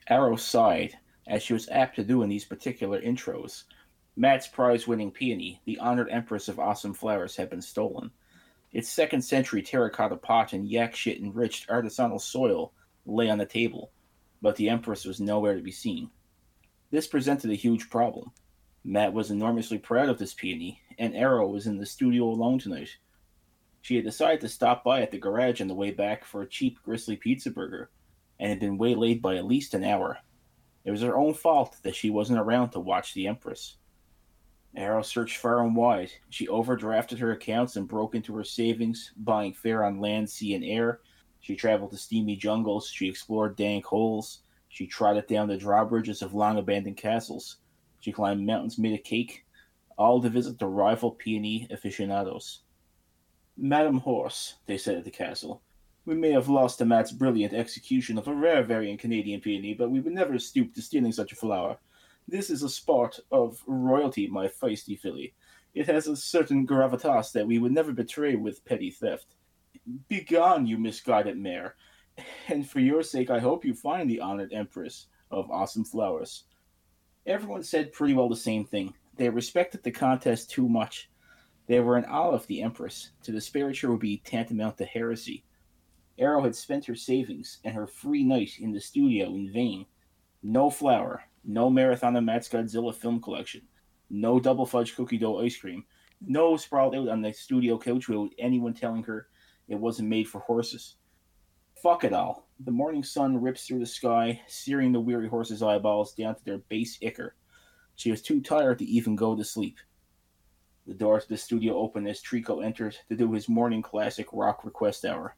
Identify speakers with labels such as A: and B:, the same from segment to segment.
A: Arrow sighed, as she was apt to do in these particular intros. Matt's prize-winning peony, the honored empress of awesome flowers, had been stolen. Its second-century terracotta pot and yak shit enriched artisanal soil lay on the table, but the empress was nowhere to be seen. This presented a huge problem. Matt was enormously proud of this peony, and Arrow was in the studio alone tonight. She had decided to stop by at the garage on the way back for a cheap Grizzly pizza burger, and had been waylaid by at least an hour. It was her own fault that she wasn't around to watch the Empress. Arrow searched far and wide. She overdrafted her accounts and broke into her savings, buying fare on land, sea, and air. She traveled to steamy jungles. She explored dank holes. She trotted down the drawbridges of long abandoned castles. She climbed mountains made of cake, all to visit the rival peony aficionados. Madam Horse, they said at the castle, we may have lost to Matt's brilliant execution of a rare variant Canadian peony, but we would never stoop to stealing such a flower. This is a sport of royalty, my feisty filly. It has a certain gravitas that we would never betray with petty theft. Begone, you misguided mare, and for your sake I hope you find the honored empress of awesome flowers. Everyone said pretty well the same thing. They respected the contest too much. They were in awe of the empress. To disparage her would be tantamount to heresy. Arrow had spent her savings and her free night in the studio in vain. No flower, no marathon of Matt's Godzilla film collection, no double fudge cookie dough ice cream, no sprawled out on the studio couch without anyone telling her it wasn't made for horses. Fuck it all. The morning sun rips through the sky, searing the weary horse's eyeballs down to their base ichor. She was too tired to even go to sleep. The door to the studio opened as Trico entered to do his morning classic rock request hour.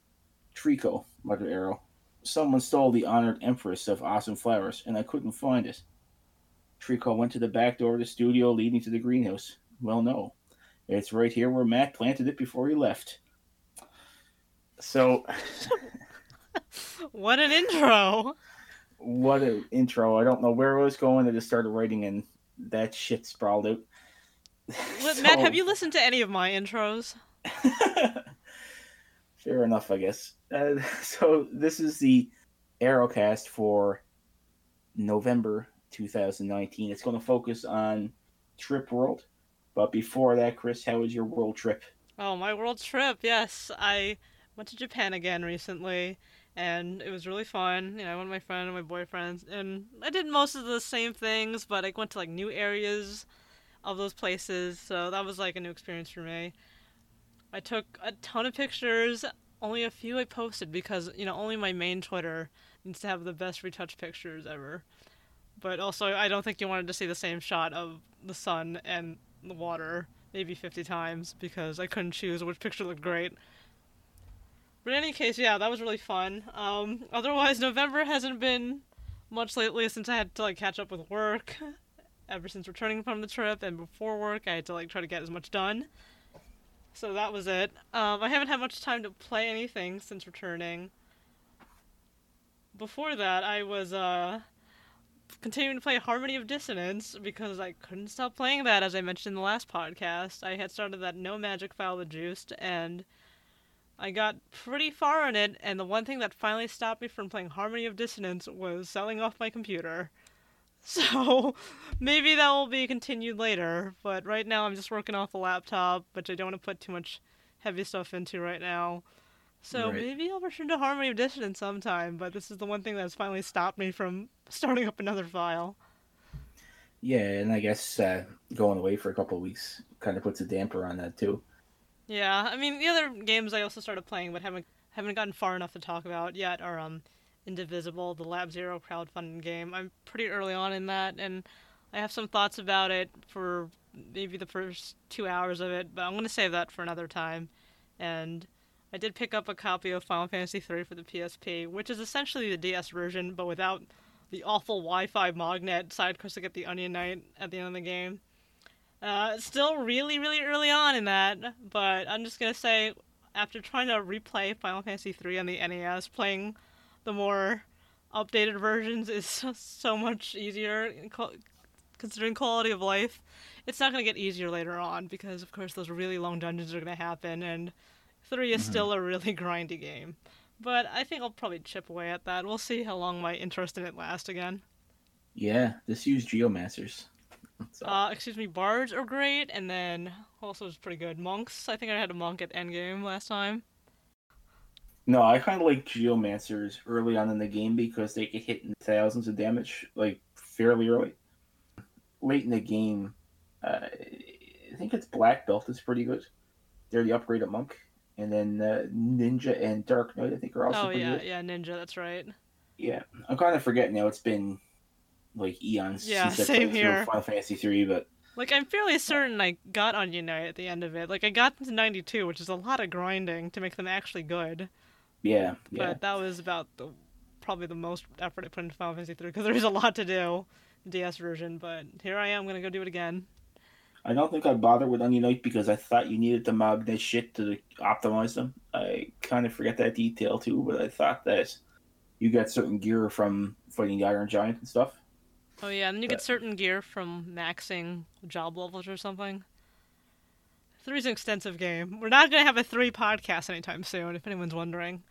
A: Trico, muttered Arrow. Someone stole the honored empress of awesome flowers, and I couldn't find it. Trico went to the back door of the studio leading to the greenhouse. Well, no. It's right here where Matt planted it before he left. So...
B: What an intro!
A: What an intro. I don't know where I was going. I just started writing and that shit sprawled out.
B: Matt, have you listened to any of my intros?
A: Fair enough, I guess. So this is the Arrowcast for November 2019. It's going to focus on Trip World. But before that, Chris, how was your world trip?
B: Oh, my world trip, yes. I went to Japan again recently, and it was really fun. I went with my friend and my boyfriend, and I did most of the same things, but I went to, new areas of those places, so that was, a new experience for me. I took a ton of pictures, only a few I posted because, only my main Twitter needs to have the best retouched pictures ever. But also, I don't think you wanted to see the same shot of the sun and the water maybe 50 times because I couldn't choose which picture looked great. But in any case, yeah, that was really fun. Otherwise, November hasn't been much lately since I had to, catch up with work. Ever since returning from the trip and before work, I had to, try to get as much done. So that was it. I haven't had much time to play anything since returning. Before that, I was, continuing to play Harmony of Dissonance because I couldn't stop playing that, as I mentioned in the last podcast. I had started that No Magic file with Juiced, and I got pretty far in it, and the one thing that finally stopped me from playing Harmony of Dissonance was selling off my computer. So, maybe that will be continued later, but right now I'm just working off a laptop, which I don't want to put too much heavy stuff into right now. So
A: Right.
B: maybe I'll return to Harmony of Dissonance sometime, but this is the one thing that's finally stopped me from starting up another file.
A: Yeah, and I guess going away for a couple of weeks kind of puts a damper on that too.
B: Yeah, I mean, the other games I also started playing but haven't gotten far enough to talk about yet are, Indivisible, the Lab Zero crowdfunding game. I'm pretty early on in that, and I have some thoughts about it for maybe the first 2 hours of it, but I'm going to save that for another time. And I did pick up a copy of Final Fantasy III for the PSP, which is essentially the DS version, but without the awful Wi-Fi Mognet side quest to get the Onion Knight at the end of the game. Still really, really early on in that, but I'm just going to say, after trying to replay Final Fantasy III on the NES, playing the more updated versions is so much easier, considering quality of life. It's not going to get easier later on, because, of course, those really long dungeons are going to happen, and 3 is still a really grindy game. But I think I'll probably chip away at that. We'll see how long my interest in it lasts again.
A: Yeah, just use Geomancers. So
B: Excuse me, bards are great, and then also is pretty good. Monks, I think I had a monk at endgame last time.
A: no, I kind of like Geomancers early on in the game because they get hit in thousands of damage like fairly early. Late in the game, I think it's Black Belt is pretty good. They're the upgraded monk, and then Ninja and Dark Knight I think are also
B: Oh
A: pretty
B: yeah,
A: good.
B: yeah, ninja, that's right.
A: Yeah, I'm kind of forgetting now. It's been like eons
B: Yeah,
A: since I
B: same
A: played through
B: here.
A: Final Fantasy 3, but
B: Like I'm fairly certain I got Onion Knight at the end of it. Like I got to 92, which is a lot of grinding to make them actually good.
A: yeah, yeah.
B: But that was about the probably the most effort I put into Final Fantasy 3 because there's a lot to do. DS version, but here I am gonna go do it again.
A: I don't think I bothered with Onion Knight because I thought you needed to mod that shit to optimize them. I kind of forget that detail too, but I thought that you got certain gear from fighting the Iron Giant and stuff.
B: Oh yeah, and then you get
A: But
B: certain gear from maxing job levels or something. Three's an extensive game. We're not gonna have a three podcast anytime soon, if anyone's wondering.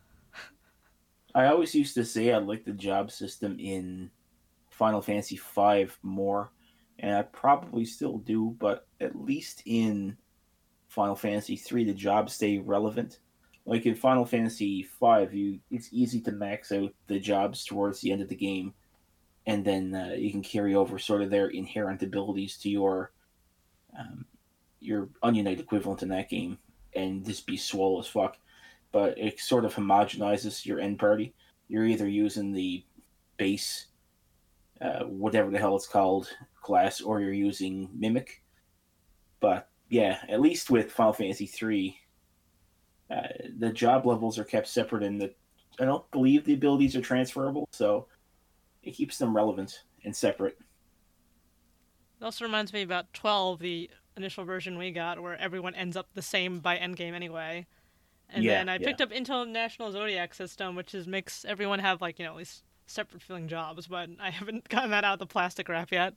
A: I always used to say I liked the job system in Final Fantasy V more, and I probably still do, but at least in Final Fantasy 3, the jobs stay relevant. Like in Final Fantasy 5, it's easy to max out the jobs towards the end of the game, and then you can carry over sort of their inherent abilities to um, your Onion Knight equivalent in that game, and just be swole as fuck. But it sort of homogenizes your end party. You're either using the base, whatever the hell it's called, class, or you're using Mimic. But yeah, at least with Final Fantasy 3, the job levels are kept separate, and I don't believe the abilities are transferable, so it keeps them relevant and separate.
B: It also reminds me about 12, the initial version we got, where everyone ends up the same by endgame anyway. And
A: Yeah,
B: then I
A: yeah.
B: picked up Intel National Zodiac System, which is makes everyone have like at least separate feeling jobs, but I haven't gotten that out of the plastic wrap yet.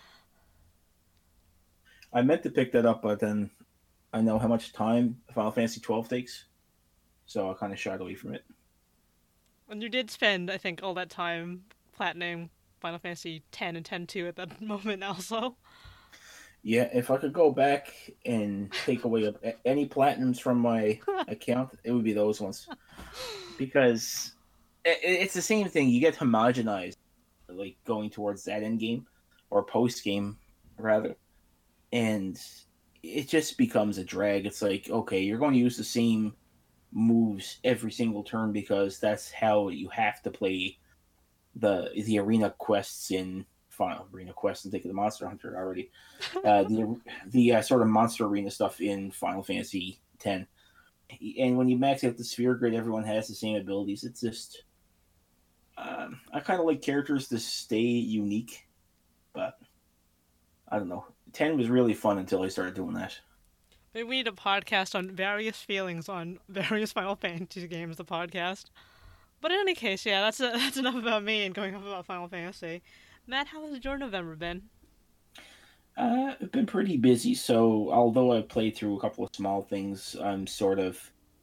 A: I meant to pick that up, but then I know how much time Final Fantasy 12 takes, so I kind of shied away from it.
B: And you did spend, I think, all that time platinum Final Fantasy 10 and 10-2 at that moment also.
A: Yeah, if I could go back and take away any platinums from my account, it would be those ones because it's the same thing. You get homogenized, like going towards that end game or post game rather, and it just becomes a drag. It's like, okay, you're going to use the same moves every single turn because that's how you have to play the arena quests in Final Arena Quest and think of the Monster Hunter already. The sort of monster arena stuff in Final Fantasy X, and when you max out the sphere grid, everyone has the same abilities. It's just I kind of like characters to stay unique, but I don't know. 10 was really fun until I started doing that.
B: Maybe we need a podcast on various feelings on various Final Fantasy games, the podcast. But in any case, yeah, that's enough about me and going off about Final Fantasy. Matt, how has your November been?
A: I've been pretty busy, so although I played through a couple of small things, I'm sort of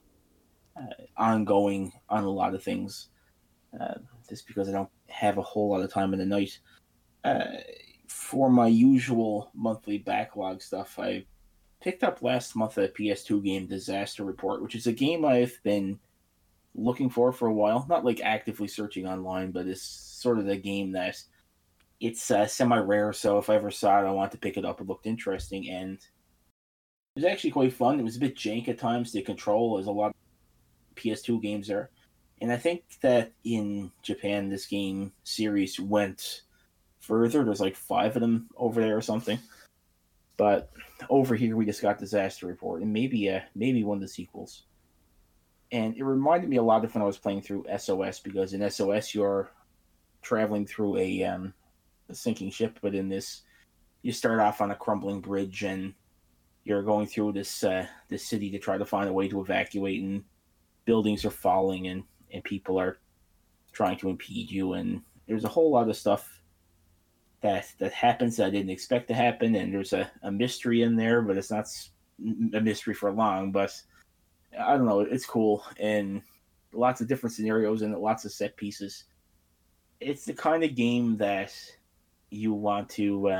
A: ongoing on a lot of things, uh, just because I don't have a whole lot of time in the night. Uh, for my usual monthly backlog stuff, I picked up last month a PS2 game, Disaster Report, which is a game I've been looking for a while. Not like actively searching online, but it's sort of the game that it's semi rare. So if I ever saw it, I wanted to pick it up. It looked interesting, and it was actually quite fun. It was a bit jank at times to control. There's a lot of PS2 games there, and I think that in Japan, this game series went further. There's like 5 of them over there or something. But over here, we just got Disaster Report, and maybe one of the sequels. And it reminded me a lot of when I was playing through SOS, because in SOS you're traveling through a sinking ship, but in this you start off on a crumbling bridge and you're going through this city to try to find a way to evacuate, and buildings are falling and people are trying to impede you, and there's a whole lot of stuff that happens that I didn't expect to happen, and there's a mystery in there, but it's not a mystery for long. But I don't know, it's cool, and lots of different scenarios and lots of set pieces. It's the kind of game that you want to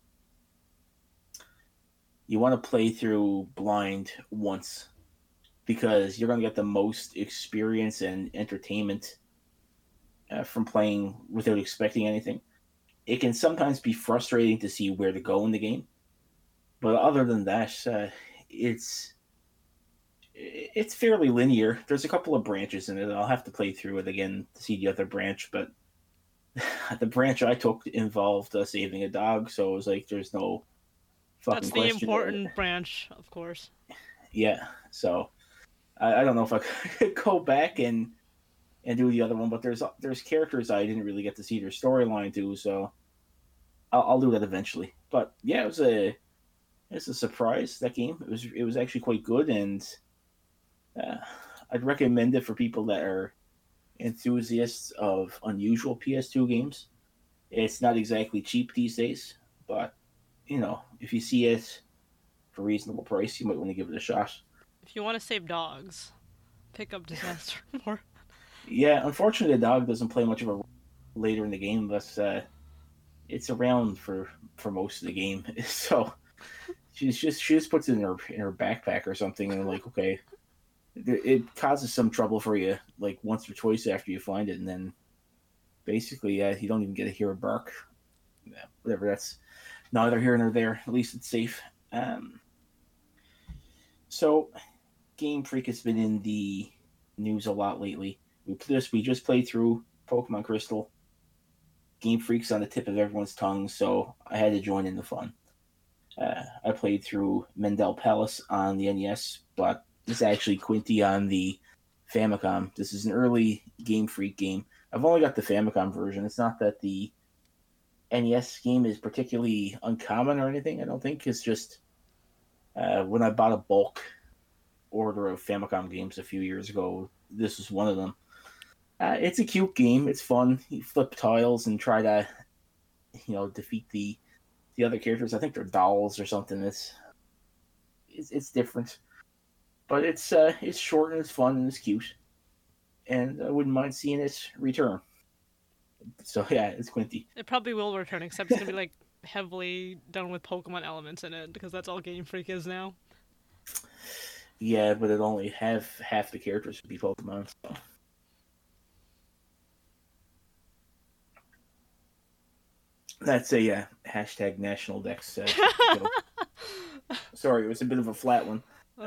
A: play through blind once, because you're going to get the most experience and entertainment from playing without expecting anything. It can sometimes be frustrating to see where to go in the game, but other than that, it's fairly linear. There's a couple of branches in it. I'll have to play through it again to see the other branch, but the branch I took involved saving a dog, so it was like there's no fucking
B: That's the
A: question.
B: important branch, of course.
A: Yeah, so I don't know if I could go back and do the other one, but there's characters I didn't really get to see their storyline to, so I'll do that eventually. But yeah, it's a surprise, that game. It was actually quite good, and I'd recommend it for people that are enthusiasts of unusual PS2 games. It's not exactly cheap these days, but if you see it for a reasonable price, you might want to give it a shot.
B: If you want to save dogs, pick up Disaster more.
A: Yeah, unfortunately, the dog doesn't play much of a role later in the game, but it's around for most of the game. So she just puts it in her backpack or something, and like, okay, it causes some trouble for you like once or twice after you find it, and then basically, you don't even get to hear a bark. Yeah, whatever. That's neither here nor there. At least it's safe. So, Game Freak has been in the news a lot lately. We just played through Pokemon Crystal. Game Freak's on the tip of everyone's tongue, so I had to join in the fun. I played through Mendel Palace on the NES, but it's actually Quinty on the Famicom. This is an early Game Freak game. I've only got the Famicom version. It's not that the NES game is particularly uncommon or anything. I don't think. It's just when I bought a bulk order of Famicom games a few years ago, this was one of them. It's a cute game. It's fun. You flip tiles and try to, defeat the other characters. I think they're dolls or something. It's different, but it's short and it's fun and it's cute, and I wouldn't mind seeing it return. So yeah, it's Quinty.
B: It probably will return, except it's gonna be like heavily done with Pokemon elements in it, because that's all Game Freak is now.
A: Yeah, but it only have half the characters would be Pokemon. So. That's a hashtag National Dex. Sorry, it was a bit of a flat one.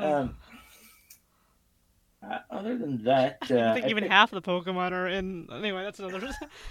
A: Other than that,
B: I think even half the Pokemon are in. Anyway, that's another.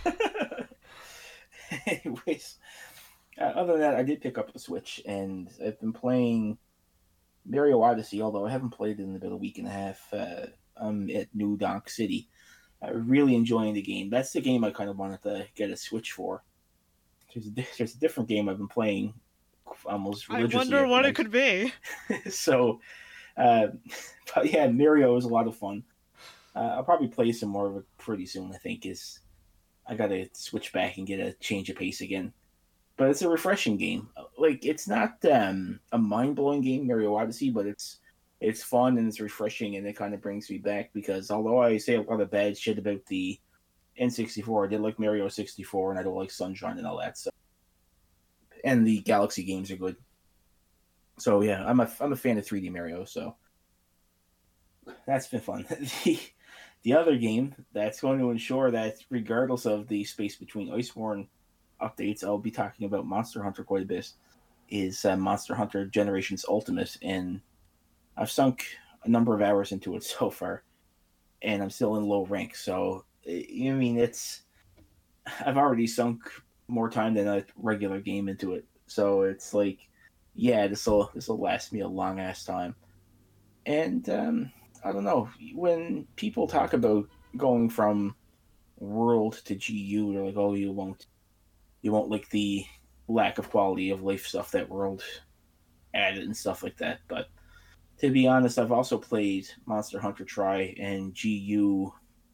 A: Anyways, other than that, I did pick up the Switch, and I've been playing Mario Odyssey. Although I haven't played it in about a week and a half. I'm at New Donk City. I'm really enjoying the game. That's the game I kind of wanted to get a Switch for. There's a different game I've been playing almost religiously.
B: I wonder what it could be.
A: So, but yeah, Mario is a lot of fun. I'll probably play some more of it pretty soon. I think I gotta switch back and get a change of pace again. But it's a refreshing game. Like, it's not a mind blowing game, Mario Odyssey, but it's fun and it's refreshing, and it kind of brings me back, because although I say a lot of bad shit about the N64, I did like Mario 64, and I don't like Sunshine and all that stuff. And the Galaxy games are good. So yeah, I'm a fan of 3D Mario, so that's been fun. The other game that's going to ensure that regardless of the Space Between Iceborne updates, I'll be talking about Monster Hunter quite a bit, is Monster Hunter Generations Ultimate, and I've sunk a number of hours into it so far, and I'm still in low rank, so I mean, I've already sunk more time than a regular game into it, so it's like, yeah, this will last me a long ass time. And I don't know, when people talk about going from World to GU, they're like, oh, you won't like the lack of quality of life stuff that World added and stuff like that. But to be honest, I've also played Monster Hunter Tri, and GU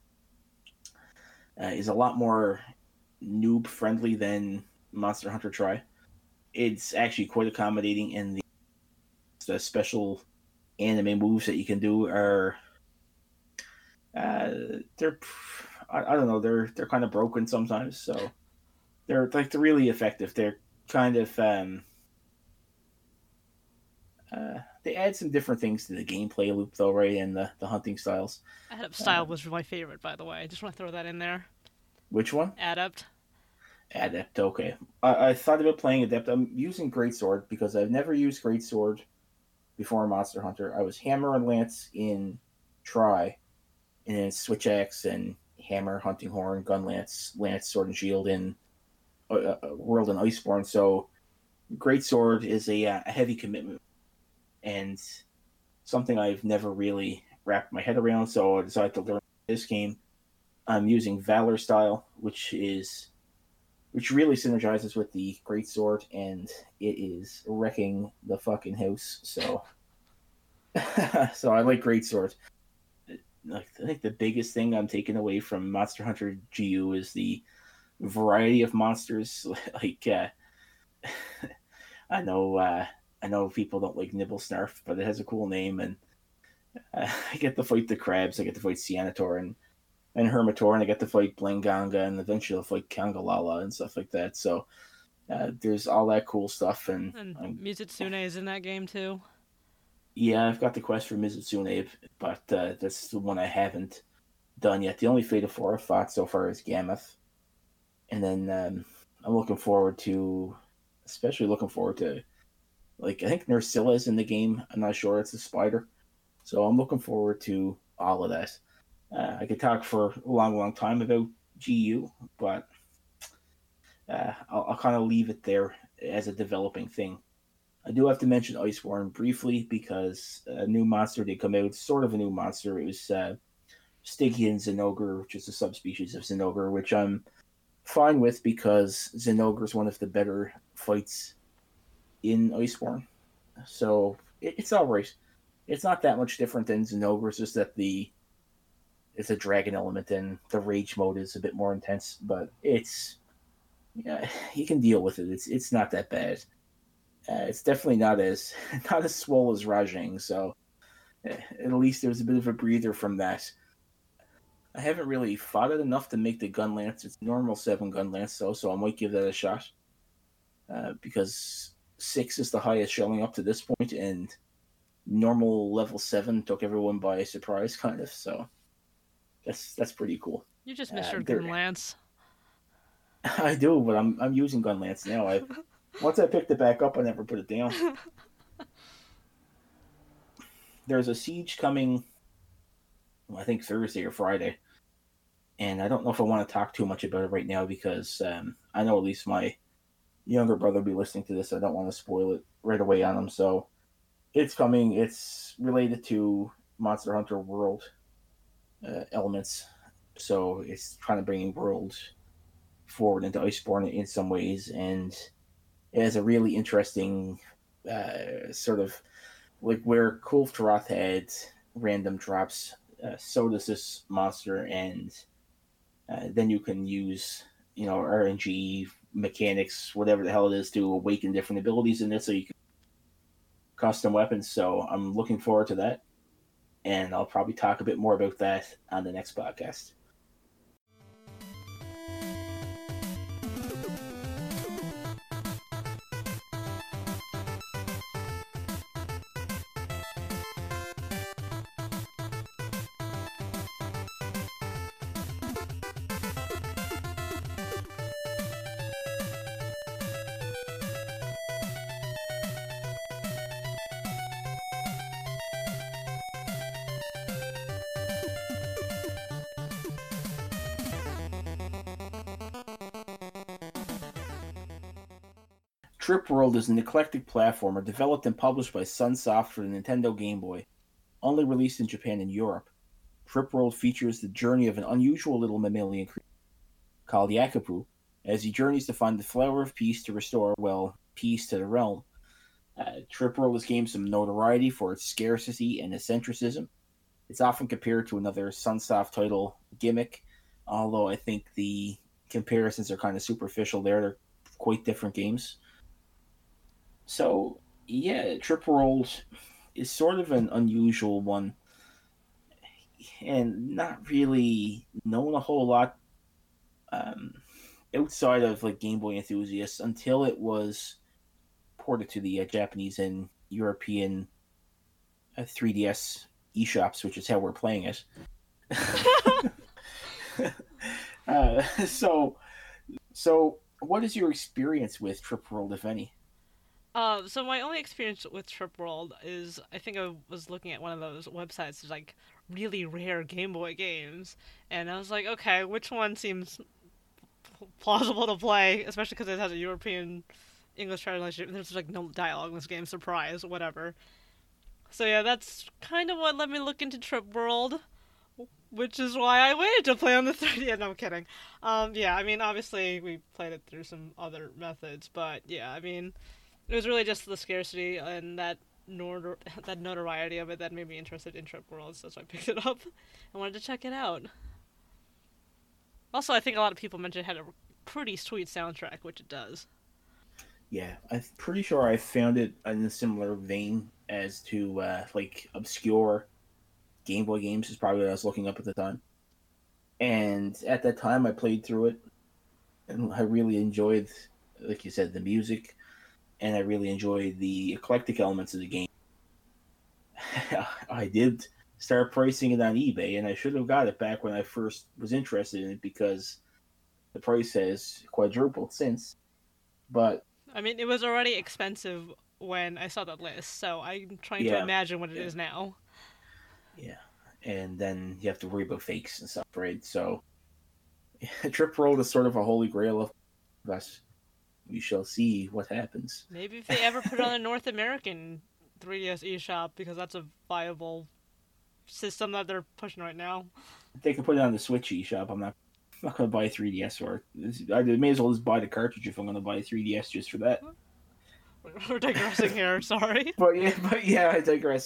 A: is a lot more noob friendly than Monster Hunter Tri. It's actually quite accommodating, and the special anime moves that you can do are They're I don't know, they're kind of broken sometimes, so they're really effective. They're kind of they add some different things to the gameplay loop though, right? And the hunting styles.
B: Adept
A: Uh,
B: style was my favorite, by the way. I just want to throw that in there.
A: which one?
B: Adept.
A: Adept. Okay, I thought about playing Adept. I'm using Greatsword because I've never used Greatsword before Monster Hunter. I was Hammer and Lance in Try, and then Switch Axe and Hammer, Hunting Horn, Gun Lance, Lance, Sword and Shield in World and Iceborne. So Greatsword is a heavy commitment and something I've never really wrapped my head around. So I decided to learn this game. I'm using Valor style, which really synergizes with the Greatsword, and it is wrecking the fucking house. So so I like Greatsword. Like, I think the biggest thing I'm taking away from Monster Hunter GU is the variety of monsters. Like, I know, I know people don't like Nibble Snarf, but it has a cool name, and I get to fight the crabs. I get to fight Cianator and Hermitor, and I get to fight Blanganga, and eventually I'll fight Kangalala and stuff like that. So there's all that cool stuff, and
B: And Mizutsune is in that game too.
A: yeah, I've got the quest for Mizutsune, but that's the one I haven't done yet. The only Fate of 4 I've fought so far is Gammoth, and then I'm looking forward to, especially looking forward to, like, I think Nursilla is in the game. I'm not sure. It's a spider, so I'm looking forward to all of that. I could talk for a long, long time about GU, but I'll kind of leave it there as a developing thing. I do have to mention Iceborne briefly because a new monster did come out, sort of a new monster. It was Stygian Zinogre, which is a subspecies of Zinogre, which I'm fine with because Zinogre is one of the better fights in Iceborne. So it's all right. It's not that much different than Zinogre. It's just that it's a dragon element and the rage mode is a bit more intense, but it's, yeah, you can deal with it. It's not that bad. It's definitely not as not as swole as Rajang. So at least there was a bit of a breather from that. I haven't really fought it enough to make the gun lance. It's normal 7 gun lance though, so I might give that a shot. Because 6 is the highest showing up to this point, and normal level 7 took everyone by surprise, kind of. So that's pretty cool.
B: You just missed your
A: There,
B: Gun Lance.
A: I do, but I'm using gun lance now. I Once I picked it back up, I never put it down. There's a siege coming, I think Thursday or Friday, and I don't know if I want to talk too much about it right now because I know at least my younger brother will be listening to this. I don't want to spoil it right away on him. So it's coming. It's related to Monster Hunter World elements. So it's trying to bring World forward into Iceborne in some ways, and it has a really interesting sort of, like, where Kulftaroth had random drops, so does this monster, and then you can use, RNG mechanics, whatever the hell it is, to awaken different abilities in it, so you can custom weapons. So I'm looking forward to that, and I'll probably talk a bit more about that on the next podcast. Trip World is an eclectic platformer developed and published by Sunsoft for the Nintendo Game Boy, only released in Japan and Europe. Trip World features the journey of an unusual little mammalian creature called Yakupu as he journeys to find the flower of peace to restore, well, peace to the realm. Trip World has gained some notoriety for its scarcity and eccentricism. It's often compared to another Sunsoft title, Gimmick, although I think the comparisons are kind of superficial there. They're quite different games. So, yeah, Trip World is sort of an unusual one. and not really known a whole lot um, outside of like Game Boy enthusiasts until it was ported to the Japanese and European 3DS eShops, which is how we're playing it. uh, so, so what is your experience with Trip World, if any?
B: So my only experience with Trip World is I think I was looking at one of those websites like really rare Game Boy games, and I was like, okay, which one seems plausible to play, especially because it has a European English translation. There's like no dialogue in this game. Surprise, whatever. So yeah, that's kind of what let me look into Trip World, which is why I waited to play on the 3DS. No, I'm kidding. Yeah, I mean, obviously we played it through some other methods, but yeah, I mean, it was really just the scarcity and that notoriety of it that made me interested in Trip World, so I picked it up. I wanted to check it out. Also, I think a lot of people mentioned it had a pretty sweet soundtrack, which it does.
A: Yeah, I'm pretty sure I found it in a similar vein as to like obscure Game Boy games is probably what I was looking up at the time. And at that time, I played through it, and I really enjoyed, like you said, the music, and I really enjoyed the eclectic elements of the game. I did start pricing it on eBay, and I should have got it back when I first was interested in it because the price has quadrupled since. But
B: I mean, it was already expensive when I saw that list, so I'm trying to
A: yeah,
B: imagine what it
A: yeah,
B: is now.
A: yeah. And then you have to worry about fakes and stuff, right? So Trip World is sort of a holy grail of us. We shall see what happens.
B: Maybe if they ever put it on a North American 3DS eShop, because that's a viable system that they're pushing right now.
A: They could put it on the Switch eShop. I'm not going to buy a 3DS for it. I may as well just buy the cartridge if I'm going to buy a 3DS just for that.
B: We're digressing here, sorry.
A: But yeah, I digress.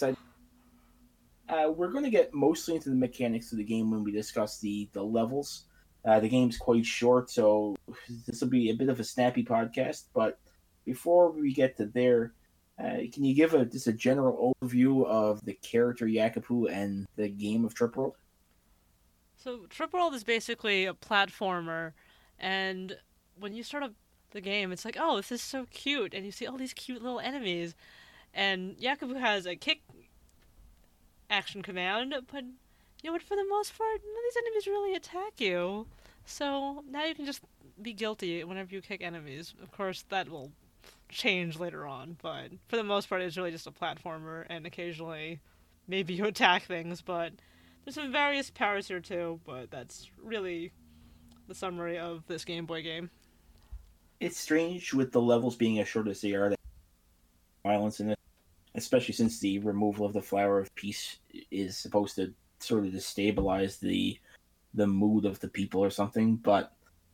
A: We're going to get mostly into the mechanics of the game when we discuss the levels. The game's quite short, so this will be a bit of a snappy podcast. But before we get to there, can you give just a general overview of the character Yakupu and the game of Trip World?
B: So, Trip World is basically a platformer, and when you start up the game, it's like, oh, this is so cute, and you see all these cute little enemies. And Yakubu has a kick action command, but but for the most part, none of these enemies really attack you. So now you can just be guilty whenever you kick enemies. Of course, that will change later on, but for the most part, it's really just a platformer, and occasionally, maybe you attack things, but there's some various powers here too, but that's really the summary of this Game Boy game.
A: It's strange with the levels being as short as they are, that violence in it, especially since the removal of the Flower of Peace is supposed to sort of destabilize the mood of the people or something. But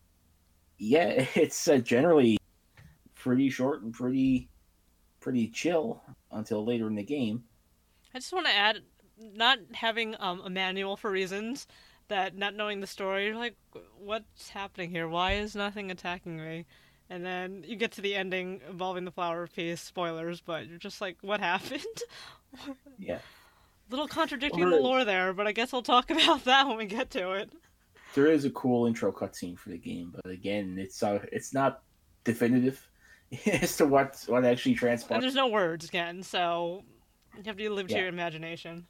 A: yeah, it's generally pretty short and pretty chill until later in the game.
B: I just want to add, not having a manual for reasons, that not knowing the story, you're like, what's happening here? Why is nothing attacking me? And then you get to the ending involving the Flower of Peace, spoilers, but you're just like, what happened?
A: Yeah.
B: Little contradicting the lore there, but I guess I'll talk about that when we get to it.
A: There is a cool intro cutscene for the game, but again, it's not definitive as to what actually transpired.
B: And there's no words again, so you have to live to
A: Yeah.
B: your imagination.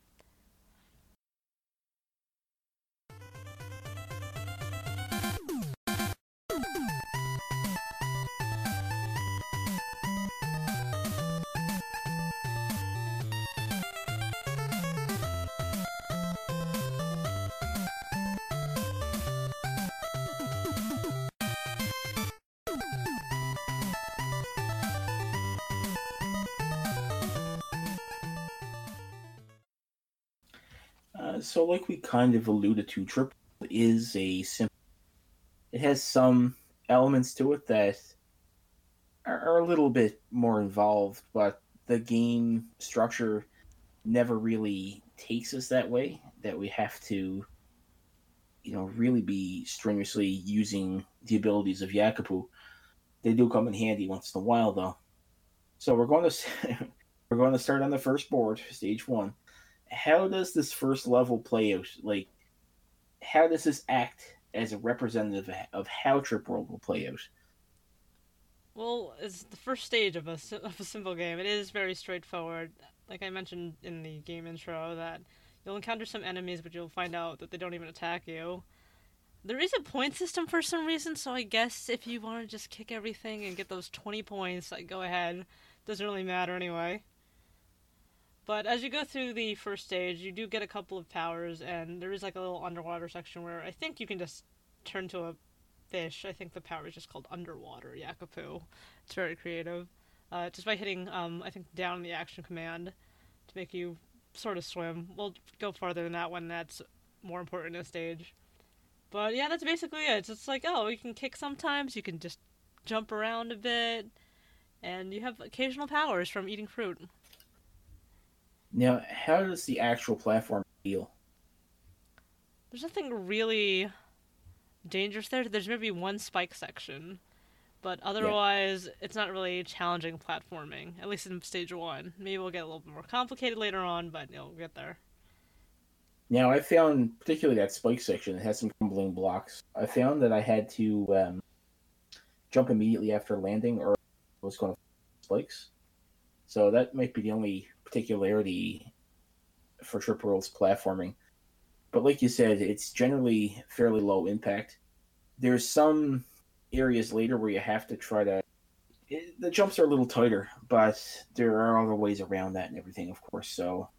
A: So, like we kind of alluded to, Triple is a simple. It has some elements to it that are a little bit more involved, but the game structure never really takes us that way. That we have to, really be strenuously using the abilities of Yakupu. They do come in handy once in a while, though. So we're going to we're going to start on the first board, stage one. how does this first level play out? Like, how does this act as a representative of how Trip World will play out?
B: Well, it's the first stage of of a simple game. It is very straightforward. Like I mentioned in the game intro, that you'll encounter some enemies, but you'll find out that they don't even attack you. There is a point system for some reason, so I guess if you want to just kick everything and get those 20 points, like, go ahead. Doesn't really matter anyway. But as you go through the first stage, you do get a couple of powers, and there is like a little underwater section where I think you can just turn to a fish. I think the power is just called Underwater Yakupu. It's very creative. Just by hitting, I think, down the action command to make you sort of swim. We'll go farther than that when that's more important in a stage. But yeah, that's basically it. It's just like, oh, you can kick sometimes, you can just jump around a bit, and you have occasional powers from eating fruit.
A: Now, how does the actual platform feel?
B: There's nothing really dangerous there. There's maybe one spike section, but
A: Yeah.
B: otherwise, it's not really challenging platforming, at least in stage one. Maybe we'll get a little bit more complicated later on, but we'll get there.
A: Now, I found particularly that spike section that has some crumbling blocks. I found that I had to jump immediately after landing, or I was going to spikes. So that might be the only particularity for Trip World's platforming. But like you said, it's generally fairly low impact. There's some areas later where you have to try to. The jumps are a little tighter, but there are other ways around that and everything, of course. So,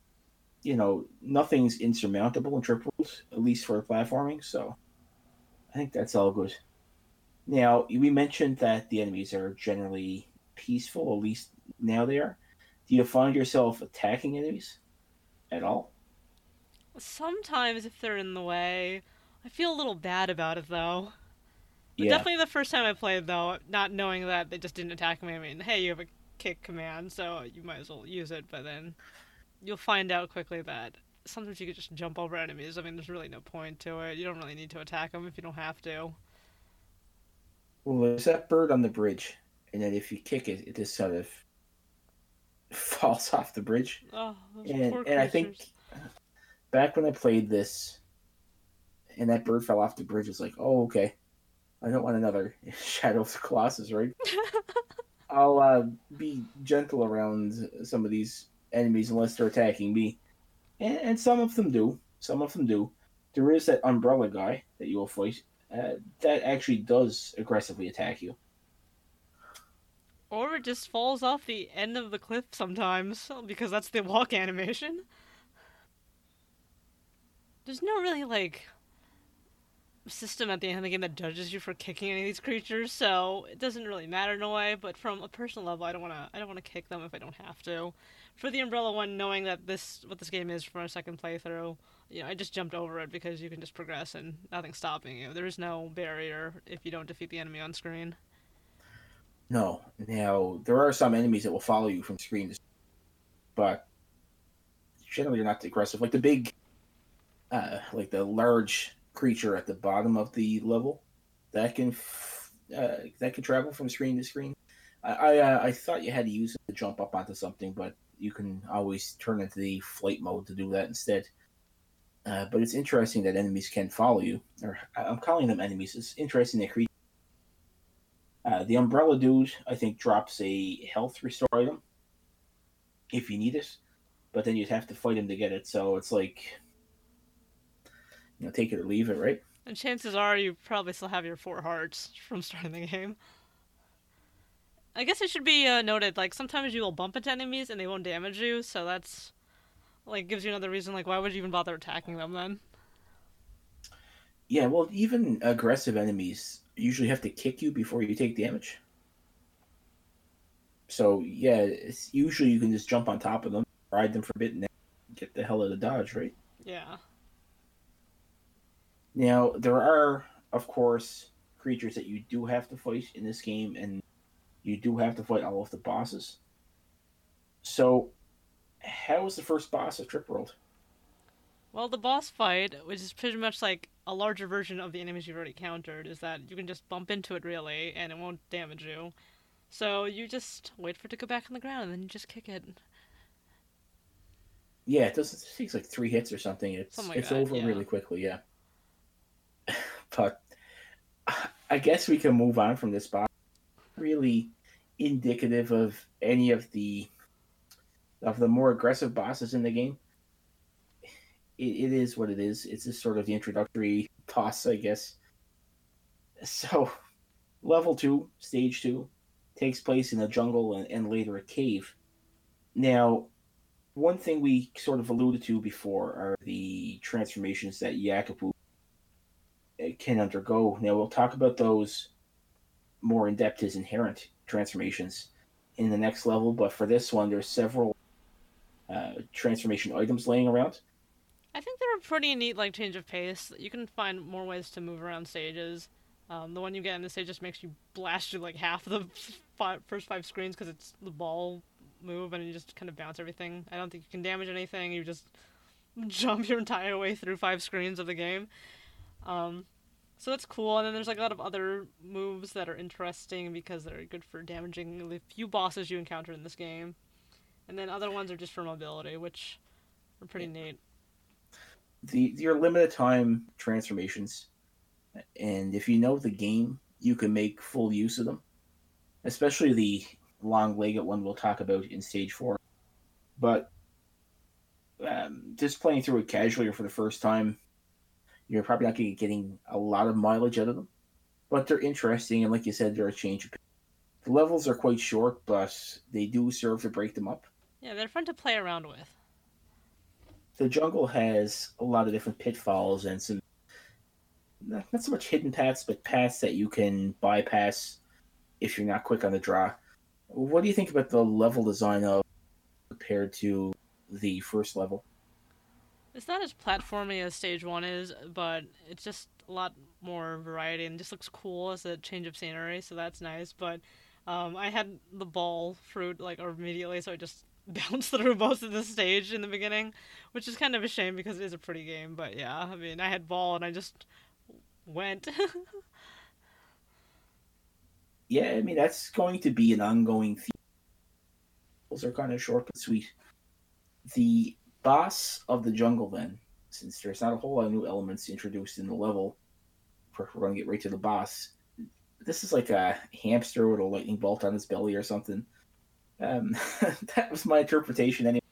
A: nothing's insurmountable in Trip World, at least for platforming. So I think that's all good. Now, we mentioned that the enemies are generally peaceful, at least now they are. Do you find yourself attacking enemies at all?
B: Sometimes, if they're in the way, I feel a little bad about it though. But
A: Yeah.
B: definitely the first time I played, though, not knowing that they just didn't attack me. I mean, hey, you have a kick command, so you might as well use it. But then you'll find out quickly that sometimes you could just jump over enemies. I mean, there's really no point to it. You don't really need to attack them if you don't have to.
A: Well, there's that bird on the bridge, and then if you kick it, it just sort of falls off the bridge.
B: Oh, those
A: And
B: poor
A: and I think
B: creatures.
A: back when I played this, and that bird fell off the bridge, it's like, oh, okay, I don't want another Shadow of the Colossus, right? I'll be gentle around some of these enemies unless they're attacking me, and some of them do. Some of them do. There is that umbrella guy that you will fight that actually does aggressively attack you.
B: Or it just falls off the end of the cliff sometimes, because that's the walk animation. There's no really, like, system at the end of the game that judges you for kicking any of these creatures, so it doesn't really matter in a way. But from a personal level, I don't wanna kick them if I don't have to. For the umbrella one, knowing that what this game is for a second playthrough, I just jumped over it because you can just progress and nothing's stopping you. There is no barrier if you don't defeat the enemy on screen.
A: No, now there are some enemies that will follow you from screen to screen, but generally they're not aggressive. Like the big, like the large creature at the bottom of the level, that can travel from screen to screen. I thought you had to use it to jump up onto something, but you can always turn into the flight mode to do that instead. But it's interesting that enemies can follow you, or I'm calling them enemies. It's interesting that creatures. The umbrella dude, I think, drops a health restore item if you need it, but then you'd have to fight him to get it. So it's like, take it or leave it, right?
B: And chances are you probably still have your 4 hearts from starting the game. I guess it should be noted, like, sometimes you will bump into enemies and they won't damage you, so that's, like, gives you another reason, like, why would you even bother attacking them then?
A: Yeah, well, even aggressive enemies usually have to kick you before you take damage. So yeah, usually you can just jump on top of them, ride them for a bit, and then get the hell out of dodge, right?
B: Yeah.
A: Now there are, of course, creatures that you do have to fight in this game, and you do have to fight all of the bosses. So, how was the first boss of Trip World?
B: Well, the boss fight, which is pretty much like a larger version of the enemies you've already countered, is that you can just bump into it really, and it won't damage you. So you just wait for it to go back on the ground, and then you just kick it.
A: Yeah, it does. It takes like 3 hits or something.
B: Something like
A: It's
B: that,
A: over
B: yeah.
A: really quickly. Yeah, but I guess we can move on from this boss. Really indicative of any of the more aggressive bosses in the game. It is what it is. It's just sort of the introductory boss, I guess. So level two, stage two, takes place in a jungle and later a cave. Now, one thing we sort of alluded to before are the transformations that Yakupu can undergo. Now, we'll talk about those more in depth, his inherent transformations in the next level, but for this one, there's several transformation items laying around.
B: I think they're a pretty neat like change of pace. You can find more ways to move around stages. The one you get in the stage just makes you blast through like half of the first five screens because it's the ball move and you just kind of bounce everything. I don't think you can damage anything. You just jump your entire way through 5 screens of the game. Um, so that's cool. And then there's like a lot of other moves that are interesting because they're good for damaging the few bosses you encounter in this game. And then other ones are just for mobility, which are pretty neat.
A: Your limited time transformations, and if you know the game, you can make full use of them. Especially the long legged one we'll talk about in stage four. But just playing through it casually or for the first time, you're probably not getting a lot of mileage out of them. But they're interesting, and like you said, they're a change. The levels are quite short, but they do serve to break them up.
B: Yeah, they're fun to play around with.
A: The jungle has a lot of different pitfalls and some not so much hidden paths, but paths that you can bypass if you're not quick on the draw. What do you think about the level design of compared to the first level?
B: It's not as platformy as Stage 1 is, but it's just a lot more variety and just looks cool as a change of scenery, so that's nice. But I had the ball fruit like immediately, so I just bounced through most of the stage in the beginning, which is kind of a shame because it is a pretty game. But yeah, I mean, I had ball and I just went.
A: Yeah, I mean that's going to be an ongoing theme. Those are kind of short but sweet. The boss of the jungle, then, since there's not a whole lot of new elements introduced in the level, we're going to get right to the boss. This is like a hamster with a lightning bolt on his belly or something. Um, that was my interpretation. Anyway,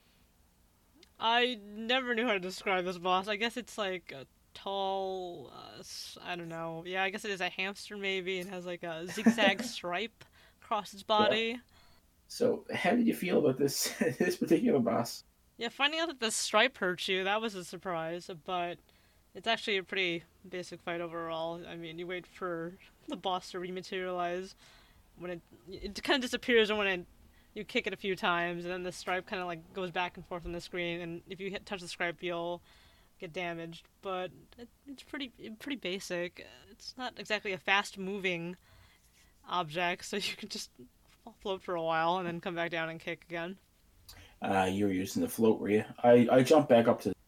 B: I never knew how to describe this boss. I guess it's like a tall, I don't know. Yeah, I guess it is a hamster maybe and has like a zigzag stripe across its
A: yeah.
B: body.
A: So, how did you feel about this this particular boss?
B: Yeah, finding out that the stripe hurts you, that was a surprise, but it's actually a pretty basic fight overall. I mean, you wait for the boss to rematerialize when it kind of disappears when you kick it a few times, and then the stripe kind of like goes back and forth on the screen, and if you touch the stripe, you'll get damaged. But it's pretty basic. It's not exactly a fast moving object, so you can just float for a while and then come back down and kick again.
A: You were using the float, were you? I jumped back up to,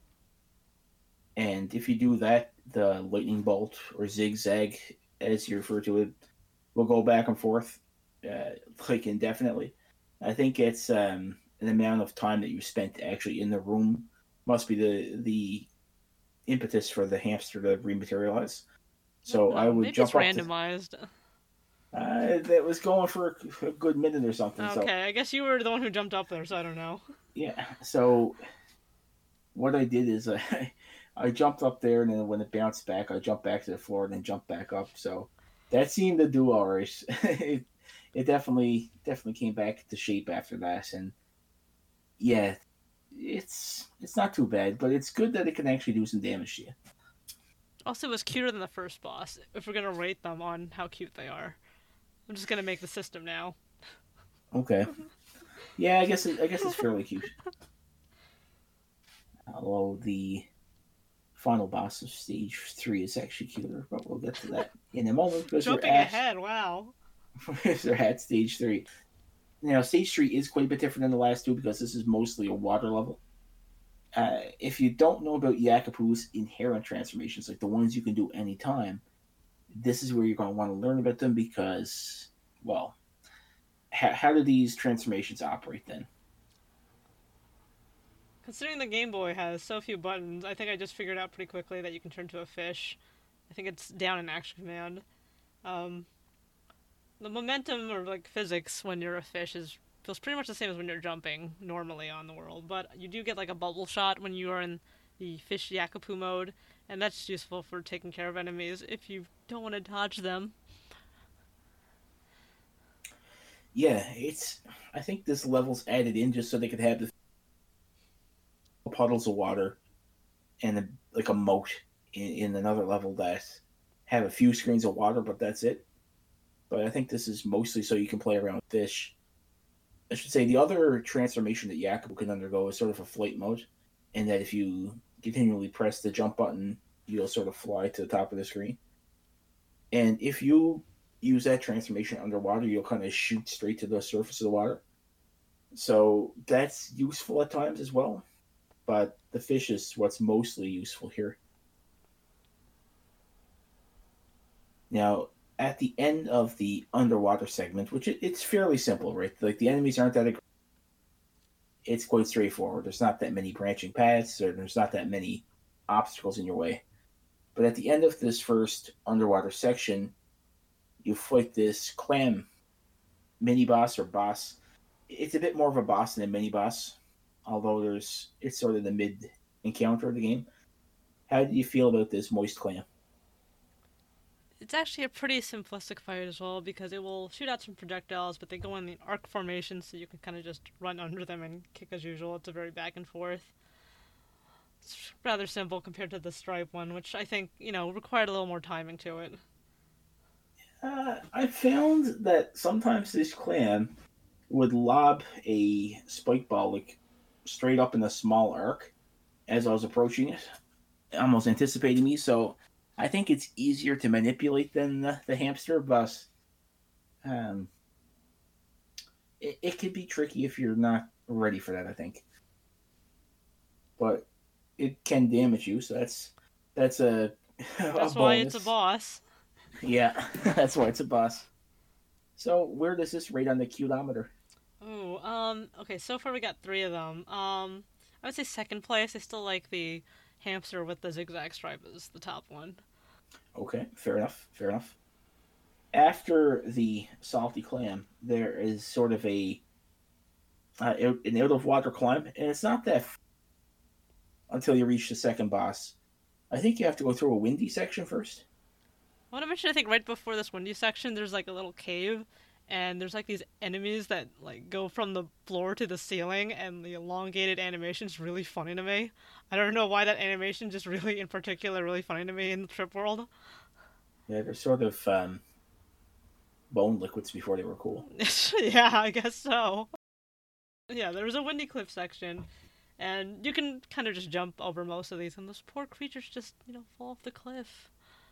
A: and if you do that, the lightning bolt or zigzag, as you refer to it, will go back and forth, like indefinitely. I think it's an amount of time that you spent actually in the room must be the impetus for the hamster to rematerialize.
B: I don't
A: So I
B: know.
A: would
B: Maybe it's
A: jump up to.
B: randomized.
A: That was going for a good minute or something. So
B: Okay, I guess you were the one who jumped up there, so I don't know.
A: yeah. So what I did is I jumped up there, and then when it bounced back, I jumped back to the floor and then jumped back up. So that seemed to do all right. It definitely came back to shape after that, and yeah, it's not too bad, but it's good that it can actually do some damage to you.
B: Also, it was cuter than the first boss. If we're gonna rate them on how cute they are, I'm just gonna make the system now.
A: Okay, yeah, I guess it's fairly cute. Although the final boss of stage three is actually cuter, but we'll get to that in a moment because
B: Jumping ahead, wow.
A: we're at stage three. Now, stage three is quite a bit different than the last two because this is mostly a water level. If you don't know about Yakupu's inherent transformations, like the ones you can do anytime, this is where you're going to want to learn about them because, well, how do these transformations operate then?
B: Considering the Game Boy has so few buttons, I think I just figured out pretty quickly that you can turn to a fish. I think it's down in Action Command. Um, the momentum or like physics when you're a fish is feels pretty much the same as when you're jumping normally on the world, but you do get like a bubble shot when you are in the fish Yakupu mode, and that's useful for taking care of enemies if you don't want to dodge them.
A: Yeah, it's. I think this level's added in just so they could have the puddles of water and like a moat in another level that have a few screens of water, but that's it. But I think this is mostly so you can play around with fish. I should say the other transformation that Yakubu can undergo is sort of a flight mode, and that if you continually press the jump button, you'll sort of fly to the top of the screen. And if you use that transformation underwater, you'll kind of shoot straight to the surface of the water. So that's useful at times as well. But the fish is what's mostly useful here. Now, at the end of the underwater segment, which it's fairly simple, right? Like the enemies aren't that aggressive. It's quite straightforward. There's not that many branching paths, or there's not that many obstacles in your way. But at the end of this first underwater section, you fight this clam mini boss or boss. It's a bit more of a boss than a mini boss, although it's sort of the mid encounter of the game. How do you feel about this moist clam?
B: It's actually a pretty simplistic fight as well because it will shoot out some projectiles, but they go in the arc formation, so you can kind of just run under them and kick as usual. It's a very back and forth. It's rather simple compared to the stripe one, which I think required a little more timing to it.
A: I found that sometimes this clam would lob a spike ball like straight up in a small arc as I was approaching it, almost anticipating me. So I think it's easier to manipulate than the hamster, but um, it could be tricky if you're not ready for that. I think, but it can damage you, so that's a a
B: That's why it's a
A: bonus.
B: boss.
A: Yeah, that's why it's a boss. So where does this rate on the cutometer?
B: Oh, okay, so far we got three of them. I would say second place. I still like the hamster with the zigzag stripe as the top one.
A: Okay, fair enough. Fair enough. After the salty clam, there is sort of an out of water climb, and it's not that until you reach the second boss. I think you have to go through a windy section first.
B: I want to mention, I think right before this windy section, there's like a little cave, and there's like these enemies that like go from the floor to the ceiling, and the elongated animation is really funny to me. I don't know why that animation just really, in particular, really funny to me in the Trip World.
A: Yeah, they're sort of bone liquids before they were cool.
B: Yeah, I guess so. Yeah, there's a windy cliff section, and you can kind of just jump over most of these, and those poor creatures just fall off the cliff.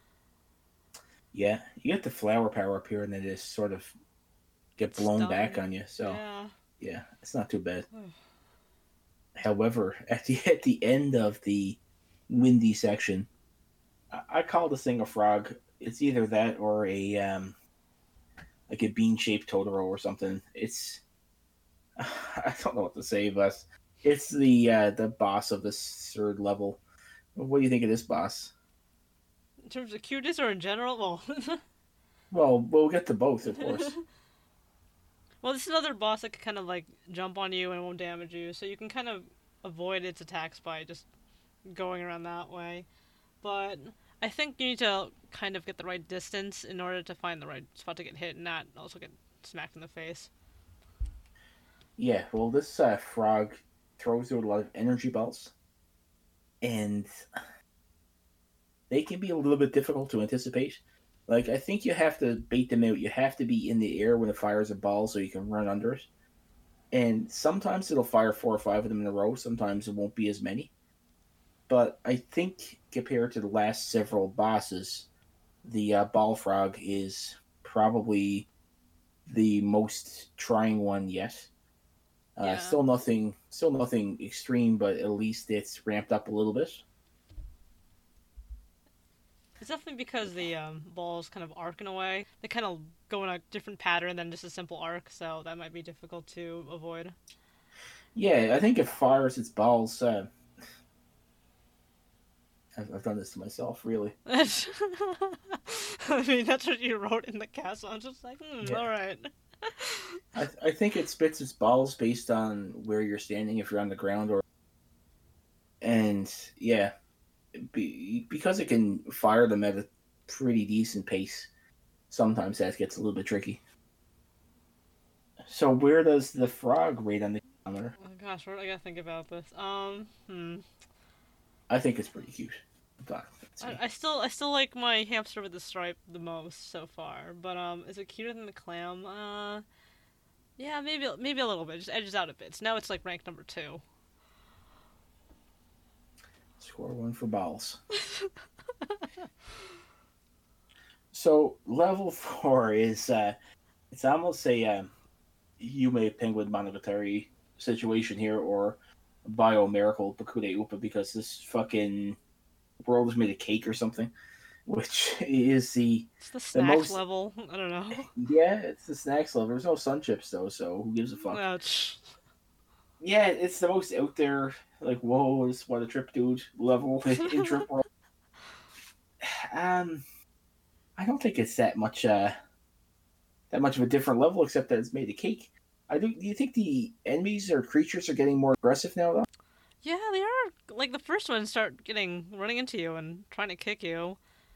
A: Yeah, you get the flower power up here, and they just sort of get
B: Get
A: blown back
B: stung.
A: on you. So
B: Yeah.
A: yeah, it's not too bad. However, at the end of the windy section, I call this thing a frog. It's either that or a like a bean shaped Totoro or something. It's I don't know what to say, but it's the boss of this third level. What do you think of this boss?
B: In terms of cuteness or in general,
A: Well, we'll get to both, of course.
B: well, this is another boss that can kind of like jump on you and won't damage you, so you can kind of avoid its attacks by just going around that way. But I think you need to kind of get the right distance in order to find the right spot to get hit and not also get smacked in the face.
A: Yeah, well, this frog throws out a lot of energy balls, and they can be a little bit difficult to anticipate. Like, I think you have to bait them out. You have to be in the air when it fires a ball so you can run under it. And sometimes it'll fire four or five of them in a row. Sometimes it won't be as many. But I think compared to the last several bosses, the ball frog is probably the most trying one yet.
B: Yeah.
A: Still nothing extreme, but at least it's ramped up a little bit.
B: It's definitely because the balls kind of arc in a way. They kind of go in a different pattern than just a simple arc, so that might be difficult to avoid.
A: Yeah, I think it fires its balls. I've done this to myself, really.
B: I mean, that's what you wrote in the castle. I'm just like,
A: Yeah.
B: all right.
A: I think it spits its balls based on where you're standing, if you're on the ground or. And yeah, because it can fire them at a pretty decent pace, sometimes that gets a little bit tricky. So where does the frog rate on the kilometer?
B: Oh gosh, what do I gotta think about this?
A: I think it's pretty cute. But let's
B: I,
A: see.
B: I still I still like my hamster with the stripe the most so far, but is it cuter than the clam? Yeah, maybe a little bit. Just edges out a bit. So now it's like ranked number two.
A: Score one for balls. So level four is it's almost a Yume Penguin Monogatari situation here, or Bio Miracle Bakude Upa, because this fucking world is made of cake or something, which is
B: It's the
A: the
B: snacks
A: most.
B: level. I don't know.
A: Yeah, it's the snacks level. There's no sun chips though, so who gives a fuck?
B: Ouch.
A: Yeah, it's the most out there. Like, whoa, this is what a trip, dude. Level in Trip World. Um, I don't think it's that much of a different level, except that it's made of cake. I do. Do you think the enemies or creatures are getting more aggressive now, though?
B: Yeah, they are. Like the first ones start getting running into you and trying to kick you.